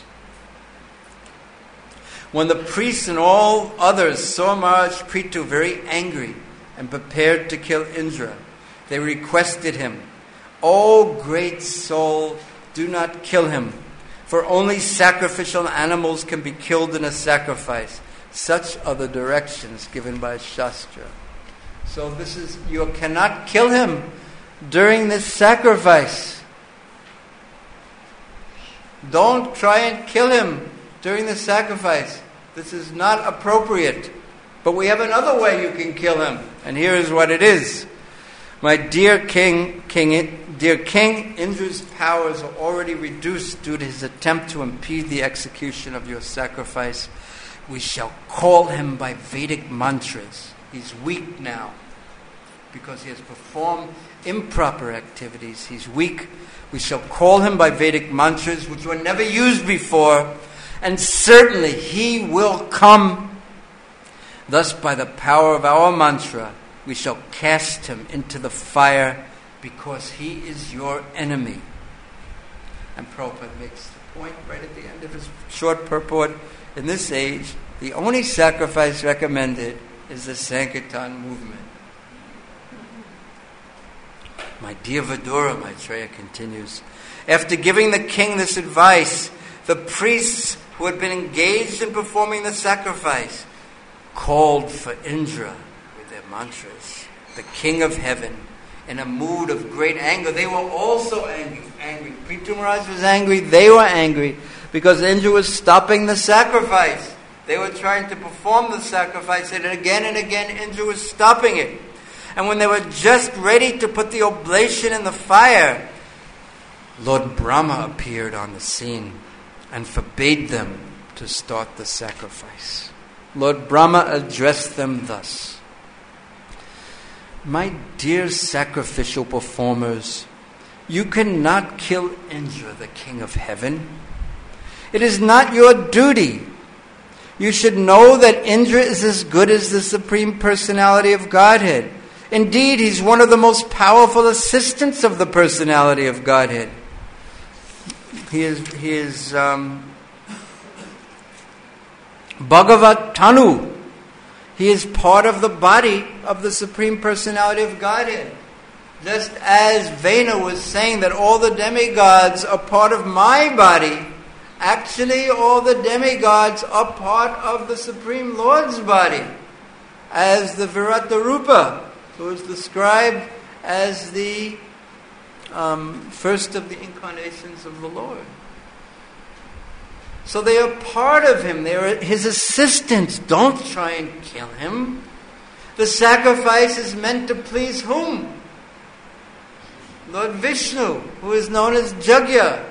A: When the priests and all others saw Maharaj Prithu very angry and prepared to kill Indra, they requested him, "O great soul, do not kill him, for only sacrificial animals can be killed in a sacrifice. Such are the directions given by Shastra." So this is, you cannot kill him during this sacrifice. Don't try and kill him during the sacrifice. This is not appropriate. But we have another way you can kill him, and here is what it is. My dear king, king, dear king, Indra's powers are already reduced due to his attempt to impede the execution of your sacrifice. We shall call him by Vedic mantras. He's weak now because he has performed improper activities. He's weak. We shall call him by Vedic mantras, which were never used before, and certainly he will come. Thus, by the power of our mantra, we shall cast him into the fire, because he is your enemy. And Prabhupada makes the point right at the end of his short purport. In this age, the only sacrifice recommended is the Sankirtan movement. My dear Vidura, Maitreya continues, after giving the king this advice, the priests who had been engaged in performing the sacrifice called for Indra with their mantras, the king of heaven, in a mood of great anger. They were also angry. angry. Prithu Maharaj was angry, they were angry, because Indra was stopping the sacrifice. They were trying to perform the sacrifice, and again and again Indra was stopping it. And when they were just ready to put the oblation in the fire, Lord Brahma appeared on the scene and forbade them to start the sacrifice. Lord Brahma addressed them thus: my dear sacrificial performers, you cannot kill Indra, the king of heaven. It is not your duty. You should know that Indra is as good as the Supreme Personality of Godhead. Indeed, he's one of the most powerful assistants of the Personality of Godhead. He is, he is um, Bhagavat Tanu. He is part of the body of the Supreme Personality of Godhead. Just as Vena was saying that all the demigods are part of my body, actually all the demigods are part of the Supreme Lord's body, as the Virata Rupa, who is described as the um, first of the incarnations of the Lord. So they are part of him. They are his assistants. Don't try and kill him. The sacrifice is meant to please whom? Lord Vishnu, who is known as Jagya.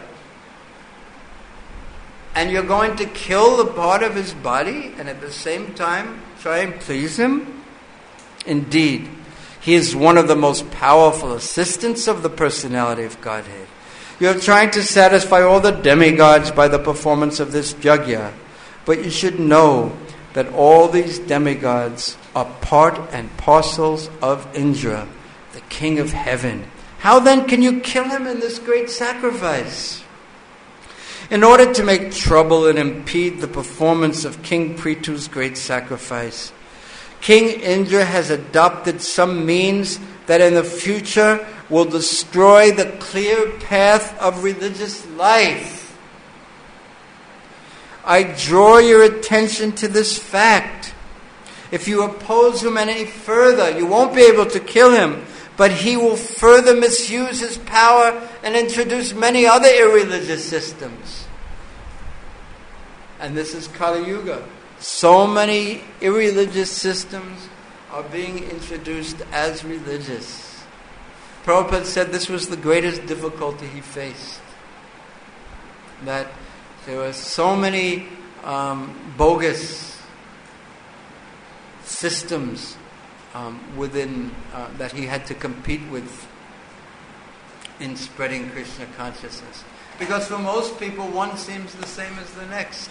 A: And you're going to kill the part of his body and at the same time try and please him? Indeed, he is one of the most powerful assistants of the Personality of Godhead. You are trying to satisfy all the demigods by the performance of this yajna, but you should know that all these demigods are part and parcels of Indra, the king of heaven. How then can you kill him in this great sacrifice? In order to make trouble and impede the performance of King Prithu's great sacrifice, King Indra has adopted some means that in the future will destroy the clear path of religious life. I draw your attention to this fact. If you oppose him any further, you won't be able to kill him, but he will further misuse his power and introduce many other irreligious systems. And this is Kali Yuga. So many irreligious systems are being introduced as religious. Prabhupada said this was the greatest difficulty he faced. That there were so many um, bogus systems um, within uh, that he had to compete with in spreading Krishna consciousness. Because for most people, one seems the same as the next.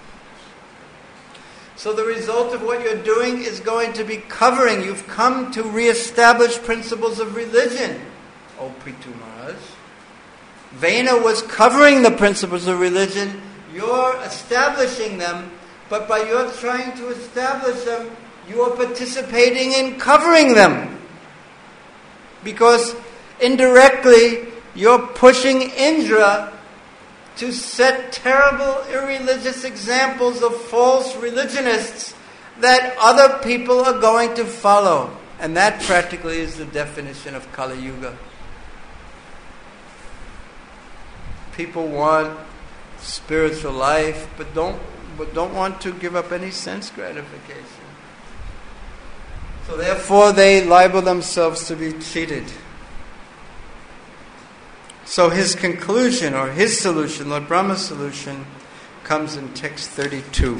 A: So the result of what you're doing is going to be covering. You've come to reestablish principles of religion, O Prithu Maharaj. Vena was covering the principles of religion. You're establishing them, but by your trying to establish them, you are participating in covering them. Because indirectly, you're pushing Indra to set terrible, irreligious examples of false religionists that other people are going to follow. And that practically is the definition of Kali Yuga. People want spiritual life, but don't but don't want to give up any sense gratification. So therefore they liable themselves to be cheated. So his conclusion, or his solution, Lord Brahma's solution, comes in text thirty-two.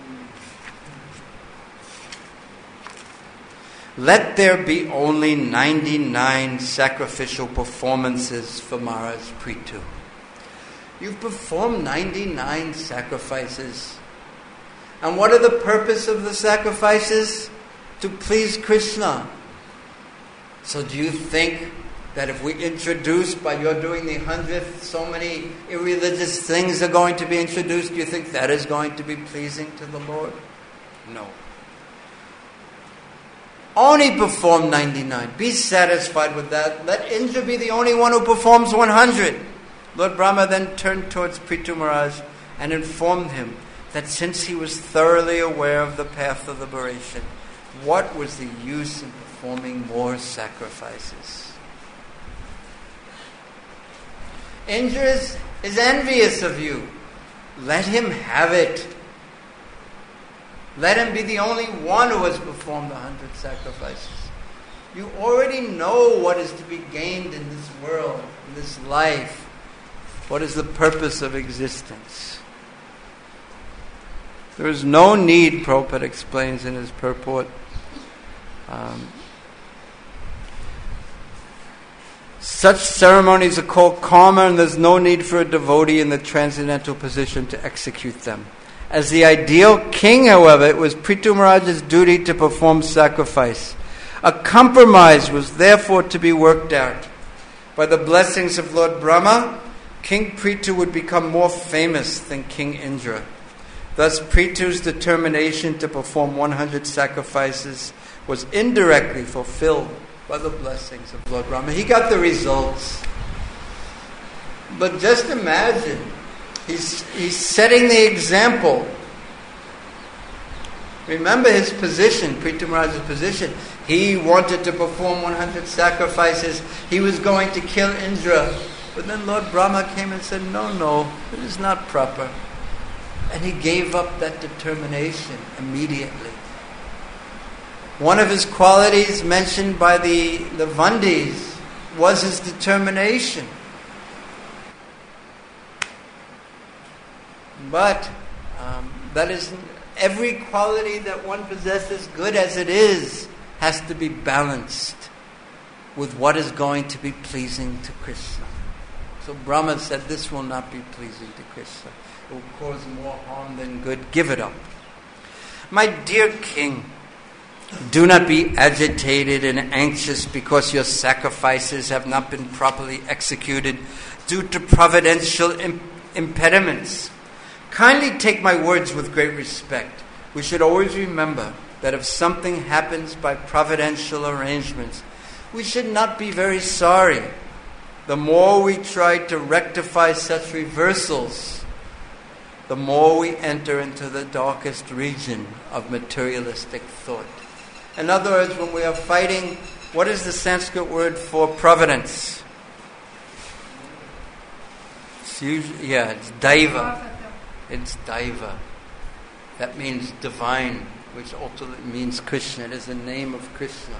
A: Let there be only ninety-nine sacrificial performances for Maharaj Prithu. You've performed ninety-nine sacrifices. And what are the purpose of the sacrifices? To please Krishna. So do you think that if we introduce, by your doing the hundredth, so many irreligious things are going to be introduced, do you think that is going to be pleasing to the Lord? No. Only perform ninety-nine. Be satisfied with that. Let Indra be the only one who performs one hundred. Lord Brahma then turned towards Prithu Maharaj and informed him that since he was thoroughly aware of the path of liberation, what was the use in performing more sacrifices? Indra is, is envious of you. Let him have it. Let him be the only one who has performed a hundred sacrifices. You already know what is to be gained in this world, in this life. What is the purpose of existence? There is no need, Prabhupada explains in his purport, um, such ceremonies are called karma, and there's no need for a devotee in the transcendental position to execute them. As the ideal king, however, it was Prithu Maharaj's duty to perform sacrifice. A compromise was therefore to be worked out. By the blessings of Lord Brahma, King Prithu would become more famous than King Indra. Thus, Prithu's determination to perform one hundred sacrifices was indirectly fulfilled by the blessings of Lord Brahma. He got the results. But just imagine, he's, he's setting the example. Remember his position, Prithu Maharaj's position. He wanted to perform one hundred sacrifices. He was going to kill Indra. But then Lord Brahma came and said, no, no, it is not proper. And he gave up that determination immediately. One of his qualities mentioned by the, the Vandis was his determination. But um, that is, every quality that one possesses, good as it is, has to be balanced with what is going to be pleasing to Krishna. So Brahma said, this will not be pleasing to Krishna. It will cause more harm than good. Give it up. My dear king, do not be agitated and anxious because your sacrifices have not been properly executed due to providential imp- impediments. Kindly take my words with great respect. We should always remember that if something happens by providential arrangements, we should not be very sorry. The more we try to rectify such reversals, the more we enter into the darkest region of materialistic thought. In other words, when we are fighting, what is the Sanskrit word for providence? It's usually, yeah, it's daiva. It's daiva. That means divine, which ultimately means Krishna. It is the name of Krishna.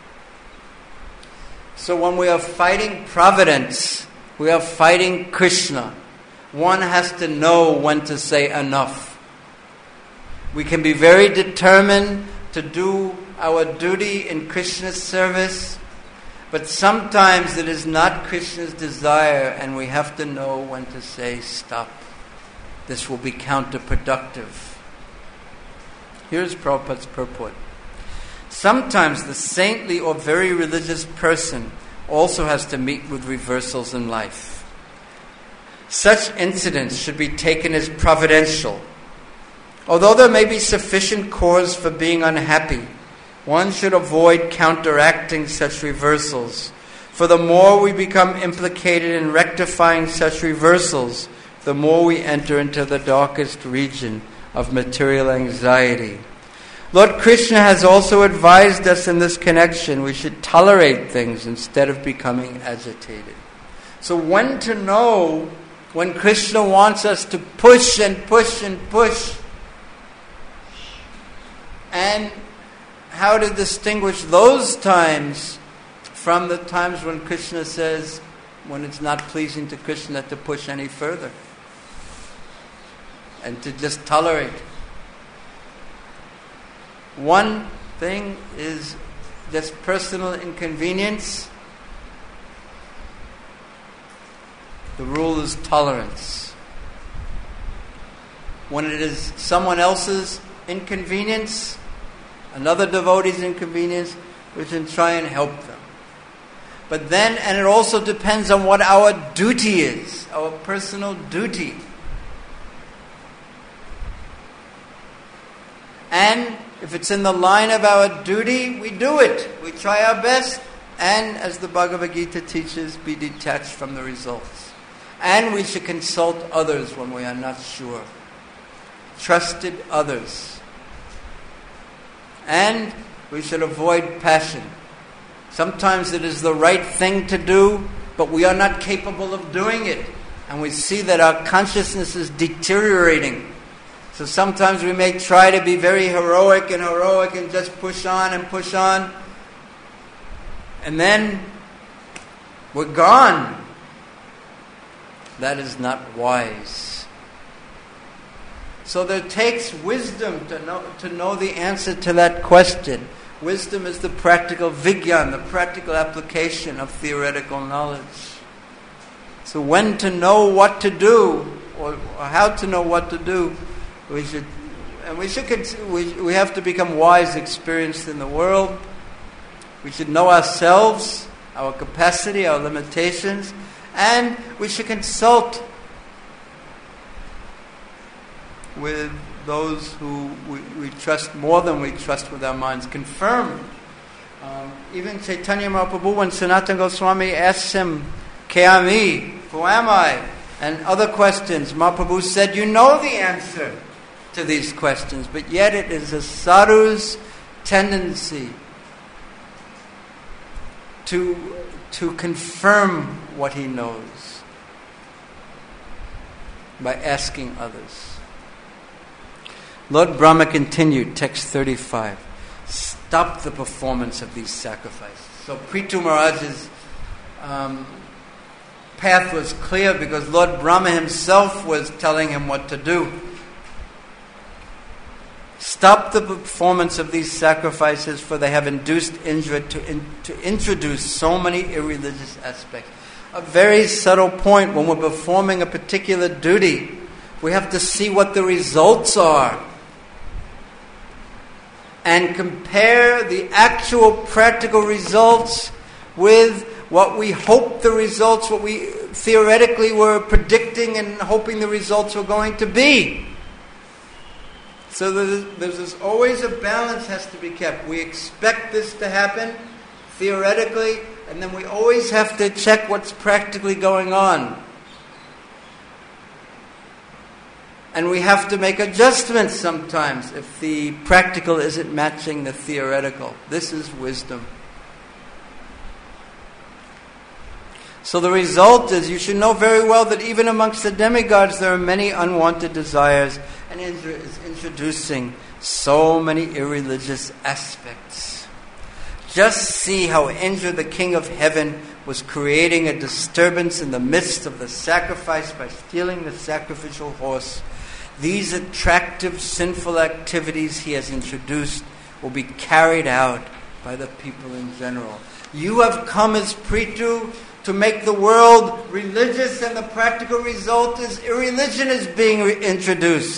A: So when we are fighting providence, we are fighting Krishna. One has to know when to say enough. We can be very determined to do our duty in Krishna's service, But sometimes it is not Krishna's desire, and we have to know when to say, stop. This will be counterproductive. Here's Prabhupada's purport. Sometimes the saintly or very religious person also has to meet with reversals in life. Such incidents should be taken as providential. Although there may be sufficient cause for being unhappy, one should avoid counteracting such reversals. For the more we become implicated in rectifying such reversals, the more we enter into the darkest region of material anxiety. Lord Krishna has also advised us in this connection we should tolerate things instead of becoming agitated. So when to know when Krishna wants us to push and push and push, and how to distinguish those times from the times when Krishna says, when it's not pleasing to Krishna to push any further and to just tolerate. One thing is just personal inconvenience. The rule is tolerance. When it is someone else's inconvenience, another devotee's inconvenience, we can try and help them. But then, and it also depends on what our duty is, our personal duty. And if it's in the line of our duty, we do it. We try our best, and as the Bhagavad Gita teaches, be detached from the results. And we should consult others when we are not sure. Trusted others. And we should avoid passion. Sometimes it is the right thing to do, but we are not capable of doing it. And we see that our consciousness is deteriorating. So sometimes we may try to be very heroic and heroic and just push on and push on. And then we're gone. That is not wise. So there takes wisdom to know to know the answer to that question. Wisdom is the practical vigyan, the practical application of theoretical knowledge. So when to know what to do, or, or how to know what to do, we should, and we should, we we have to become wise, experienced in the world. We should know ourselves, our capacity, our limitations, and we should consult with those who we, we trust more than we trust with our minds. Confirmed. Um, even Chaitanya Mahaprabhu, when Sanatana Goswami asks him, Keami, who am I? And other questions, Mahaprabhu said, you know the answer to these questions, but yet it is a sadhu's tendency to, to confirm what he knows by asking others. Lord Brahma continued, text thirty-five. Stop the performance of these sacrifices. So Prithu Maharaj's um, path was clear because Lord Brahma himself was telling him what to do. Stop the performance of these sacrifices, for they have induced Indra to, in, to introduce so many irreligious aspects. A very subtle point. When we're performing a particular duty, we have to see what the results are and compare the actual practical results with what we hope the results, what we theoretically were predicting and hoping the results were going to be. So there's, there's always a balance has to be kept. We expect this to happen theoretically, and then we always have to check what's practically going on. And we have to make adjustments sometimes if the practical isn't matching the theoretical. This is wisdom. So the result is, you should know very well that even amongst the demigods there are many unwanted desires, and Indra is introducing so many irreligious aspects. Just see how Indra, the king of heaven, was creating a disturbance in the midst of the sacrifice by stealing the sacrificial horse. These attractive, sinful activities he has introduced will be carried out by the people in general. You have come as Prithu to make the world religious, and the practical result is irreligion is being re- introduced.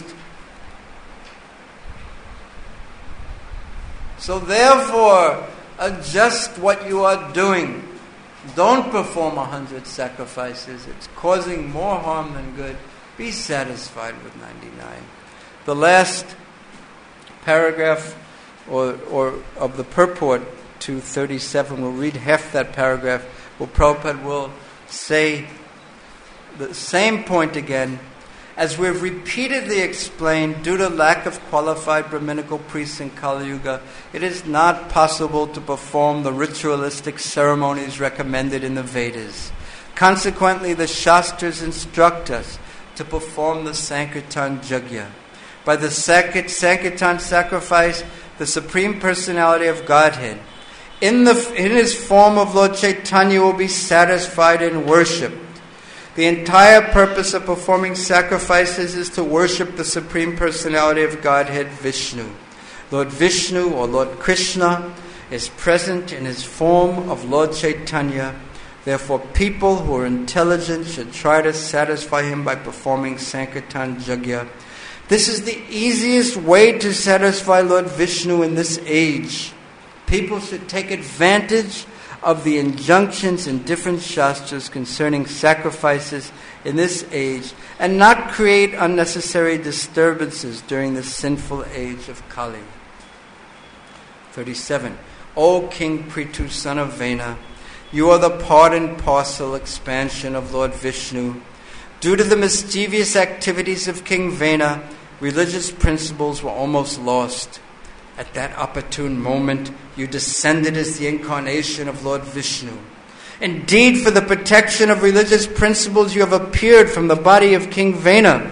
A: So therefore, adjust what you are doing. Don't perform a hundred sacrifices. It's causing more harm than good. Be satisfied with ninety-nine. The last paragraph or, or of the purport to thirty-seven, we'll read half that paragraph, where Prabhupada will say the same point again. As we've repeatedly explained, due to lack of qualified Brahminical priests in Kali Yuga, it is not possible to perform the ritualistic ceremonies recommended in the Vedas. Consequently, the Shastras instruct us to perform the Sankirtan Yajna. By the Sankirtan sacrifice, the Supreme Personality of Godhead, in, the, in his form of Lord Chaitanya, will be satisfied and worshipped. The entire purpose of performing sacrifices is to worship the Supreme Personality of Godhead, Vishnu. Lord Vishnu, or Lord Krishna, is present in his form of Lord Chaitanya. Therefore, people who are intelligent should try to satisfy him by performing Sankirtan Yajna. This is the easiest way to satisfy Lord Vishnu in this age. People should take advantage of the injunctions in different shastras concerning sacrifices in this age, and not create unnecessary disturbances during the sinful age of Kali. thirty-seven. O King Prithu, son of Vena, you are the part and parcel expansion of Lord Vishnu. Due to the mischievous activities of King Vena, religious principles were almost lost. At that opportune moment, you descended as the incarnation of Lord Vishnu. Indeed, for the protection of religious principles, you have appeared from the body of King Vena.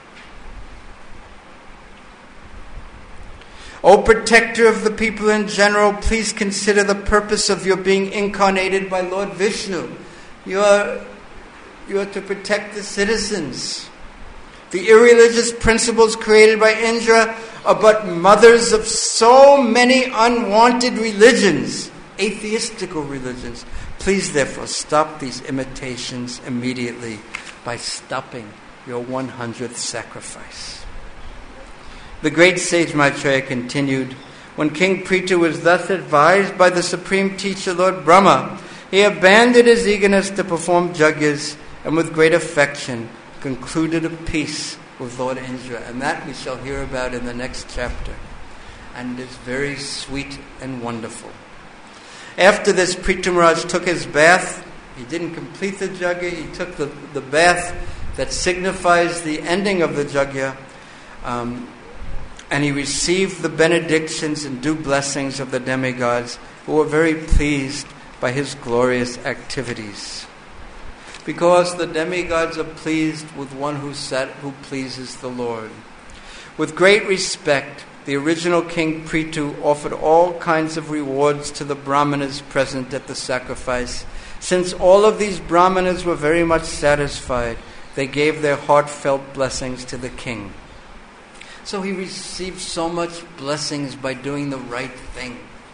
A: O protector of the people in general, please consider the purpose of your being incarnated by Lord Vishnu. You are, you are to protect the citizens. The irreligious principles created by Indra are but mothers of so many unwanted religions, atheistical religions. Please therefore stop these imitations immediately by stopping your one hundredth sacrifice. The great sage Maitreya continued, when King Prithu was thus advised by the supreme teacher Lord Brahma, he abandoned his eagerness to perform yajnas and with great affection concluded a peace with Lord Indra, and that we shall hear about in the next chapter. And it is very sweet and wonderful. After this, Prithu Maharaj took his bath. He didn't complete the yajna. He took the, the bath that signifies the ending of the yajna, um, and he received the benedictions and due blessings of the demigods, who were very pleased by his glorious activities. Because the demigods are pleased with one who sat, who pleases the Lord. With great respect, the original King Prithu offered all kinds of rewards to the brahmanas present at the sacrifice. Since all of these brahmanas were very much satisfied, they gave their heartfelt blessings to the king. So he received so much blessings by doing the right thing.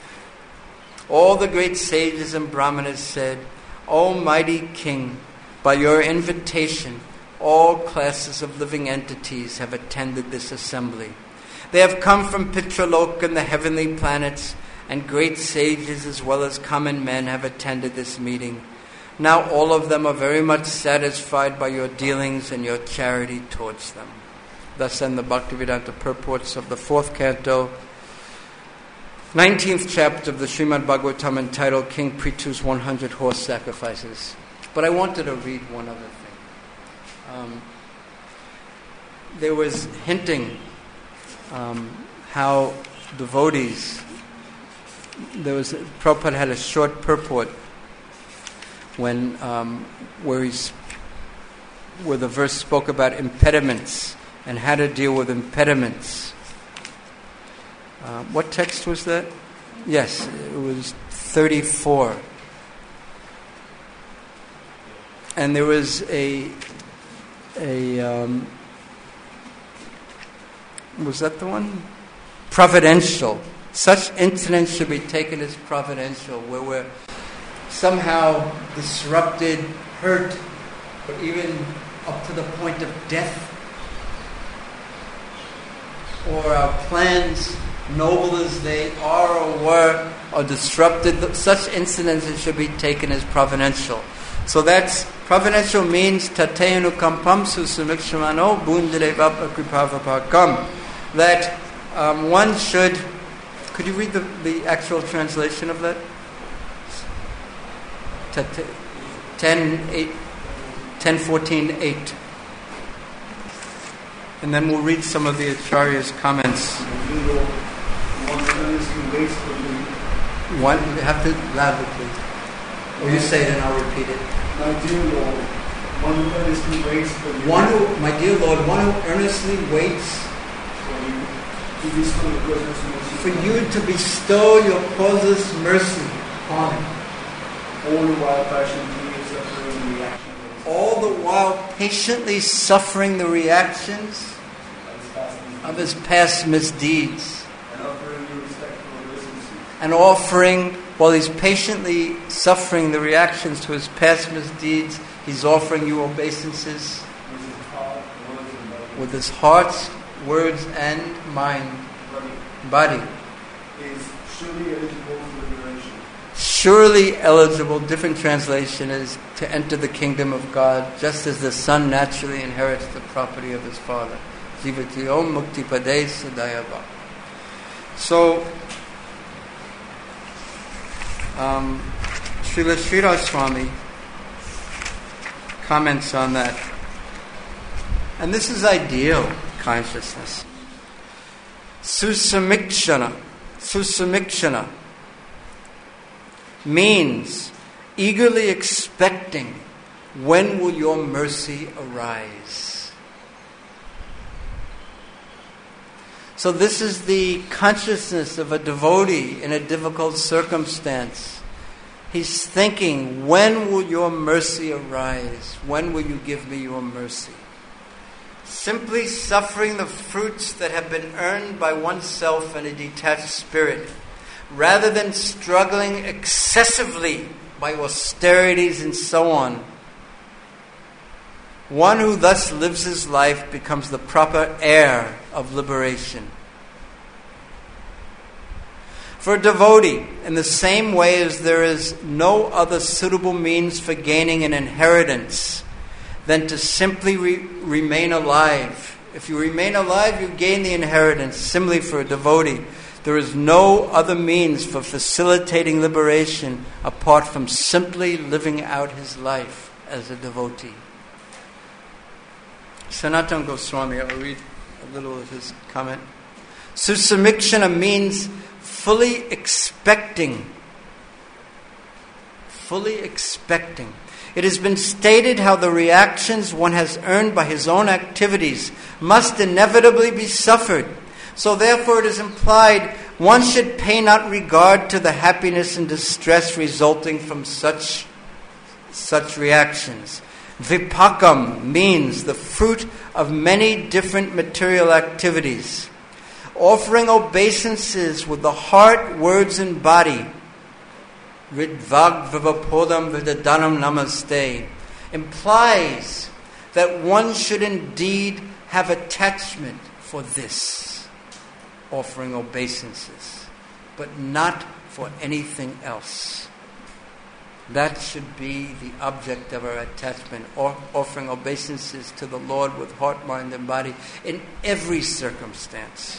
A: All the great sages and brahmanas said, O mighty king, by your invitation, all classes of living entities have attended this assembly. They have come from Pitraloka and the heavenly planets, and great sages as well as common men have attended this meeting. Now all of them are very much satisfied by your dealings and your charity towards them. Thus end the Bhaktivedanta purports of the fourth canto, nineteenth chapter of the Srimad Bhagavatam, entitled King Prithu's one hundred Horse Sacrifices. But I wanted to read one other thing. Um, there was hinting um, how devotees, there was, Prabhupada had a short purport when, um, where, he's, where the verse spoke about impediments and how to deal with impediments. Uh, what text was that? Yes, it was thirty-four. And there was a, a um, was that the one? Providential Such incidents should be taken as providential, where we're somehow disrupted, hurt, or even up to the point of death, or our plans, noble as they are or were, are disrupted. Such incidents should be taken as providential. So that's, providential means tatenu kampam susamikshmano bundilevapa kripavapakam. That um, one should, could you read the, the actual translation of that? ten fourteen eight. And then we'll read some of the Acharya's comments. One, you have to loudly, please. Or you say it and I'll repeat it.
B: My dear Lord, one who earnestly waits for you.
A: One who, my dear Lord, one who earnestly waits
B: to bestow your causeless mercy.
A: For you to bestow your causeless mercy upon him.
B: All the while patiently suffering the reactions.
A: All the while patiently suffering the reactions of his past misdeeds.
B: And offering you respectful obeisances.
A: And offering, while he's patiently suffering the reactions to his past misdeeds, he's offering you obeisances with his heart, words, and mind, body.
B: Is surely eligible for liberation.
A: Surely eligible, different translation is to enter the kingdom of God, just as the son naturally inherits the property of his father. Jivati om mukti padeh sadayava. So, um, Srila Sridhar Swami comments on that. And this is ideal consciousness. Susamikshana. Susamikshana means eagerly expecting, when will your mercy arise? So this is the consciousness of a devotee in a difficult circumstance. He's thinking, when will your mercy arise? When will you give me your mercy? Simply suffering the fruits that have been earned by oneself and a detached spirit, rather than struggling excessively by austerities and so on. One who thus lives his life becomes the proper heir of liberation. For a devotee, in the same way as there is no other suitable means for gaining an inheritance than to simply re- remain alive. If you remain alive, you gain the inheritance. Similarly, for a devotee, there is no other means for facilitating liberation apart from simply living out his life as a devotee. Sanatana Goswami, I'll read a little of his comment. Susamikshana means fully expecting. Fully expecting. It has been stated how the reactions one has earned by his own activities must inevitably be suffered. So therefore it is implied one should pay not regard to the happiness and distress resulting from such, such reactions. Vipakam means the fruit of many different material activities. Offering obeisances with the heart, words, and body. Ridvag vivapodam vidadanam namaste implies that one should indeed have attachment for this, offering obeisances, but not for anything else. That should be the object of our attachment, or offering obeisances to the Lord with heart, mind, and body in every circumstance.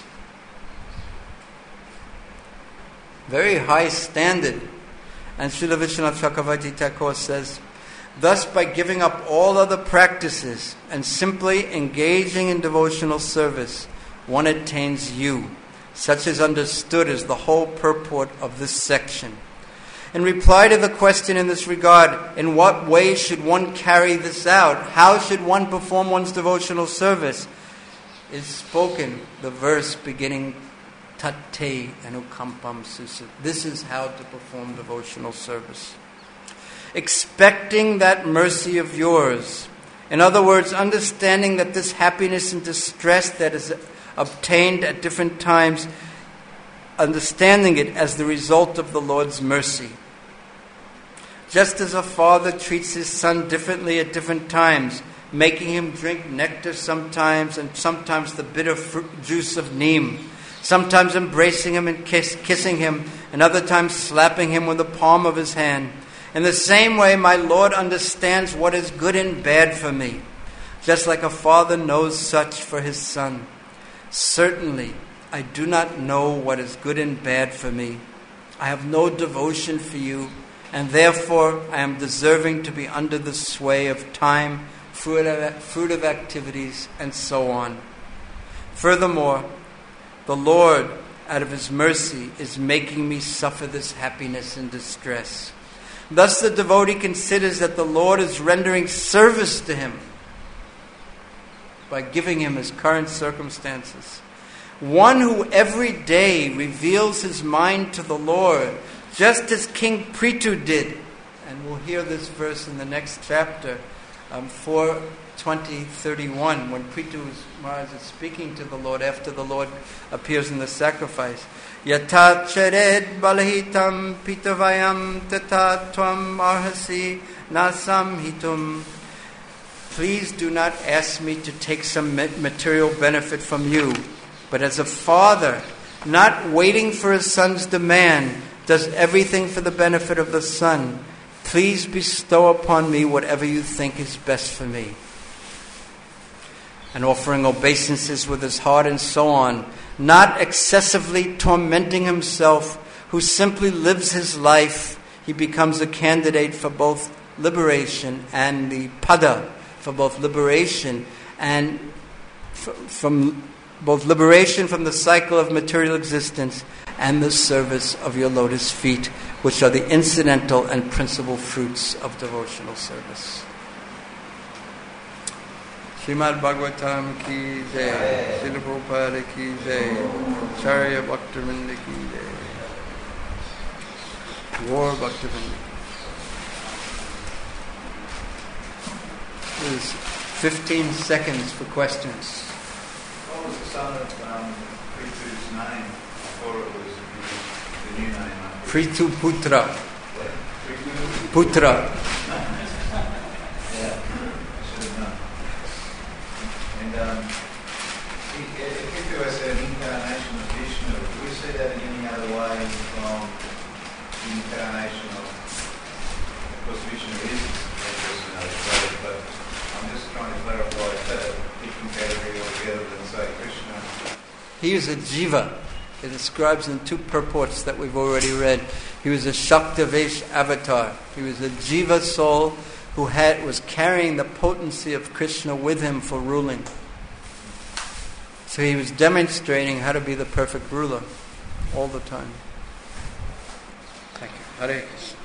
A: Very high standard. And Srila Vishwanath Chakravarti Thakur says, thus by giving up all other practices and simply engaging in devotional service, one attains you. Such is understood as the whole purport of this section. In reply to the question in this regard, in what way should one carry this out? How should one perform one's devotional service? Is spoken the verse beginning Tate anukampam susu. This is how to perform devotional service. Expecting that mercy of yours. In other words, understanding that this happiness and distress that is obtained at different times understanding it as the result of the Lord's mercy. Just as a father treats his son differently at different times, making him drink nectar sometimes and sometimes the bitter fruit juice of neem, sometimes embracing him and kiss, kissing him, and other times slapping him with the palm of his hand. In the same way, my Lord understands what is good and bad for me, just like a father knows such for his son. Certainly, I do not know what is good and bad for me. I have no devotion for you, and therefore I am deserving to be under the sway of time, fruit of, fruit of activities, and so on. Furthermore, the Lord, out of his mercy, is making me suffer this happiness and distress. Thus the devotee considers that the Lord is rendering service to him by giving him his current circumstances. One who every day reveals his mind to the Lord, just as King Prithu did. And we'll hear this verse in the next chapter, um, four twenty thirty-one, when Prithu Maharaj is speaking to the Lord after the Lord appears in the sacrifice. Yata chared balahitam pitavayam tata tvam arhasi nasam hitum. Please do not ask me to take some material benefit from you, but as a father, not waiting for his son's demand, does everything for the benefit of the son. Please bestow upon me whatever you think is best for me. And offering obeisances with his heart and so on, not excessively tormenting himself, who simply lives his life, he becomes a candidate for both liberation and the pada, for both liberation and f- from both liberation from the cycle of material existence and the service of your lotus feet, which are the incidental and principal fruits of devotional service. Srimad Bhagavatam ki jai, Srila Prabhupada ki jai, Charya Bhaktivinoda ki jai, War Bhaktivinoda. There's fifteen seconds for questions.
C: What was the son of um, Prithu's name before it was the new name?
A: Prithu Putra.
C: Prithu?
A: Putra.
C: Yeah, I should have known. And um, if Prithu was an incarnation of Vishnu, do we see that in any other way from the incarnation of, of course, Vishnu is a personality, but I'm just trying to clarify is that a different category altogether than, say, Krishna?
A: He is a jiva. It describes in two purports that we've already read. He was a Shaktavesh avatar. He was a jiva soul who had was carrying the potency of Krishna with him for ruling. So he was demonstrating how to be the perfect ruler all the time. Thank you. Hare Krishna.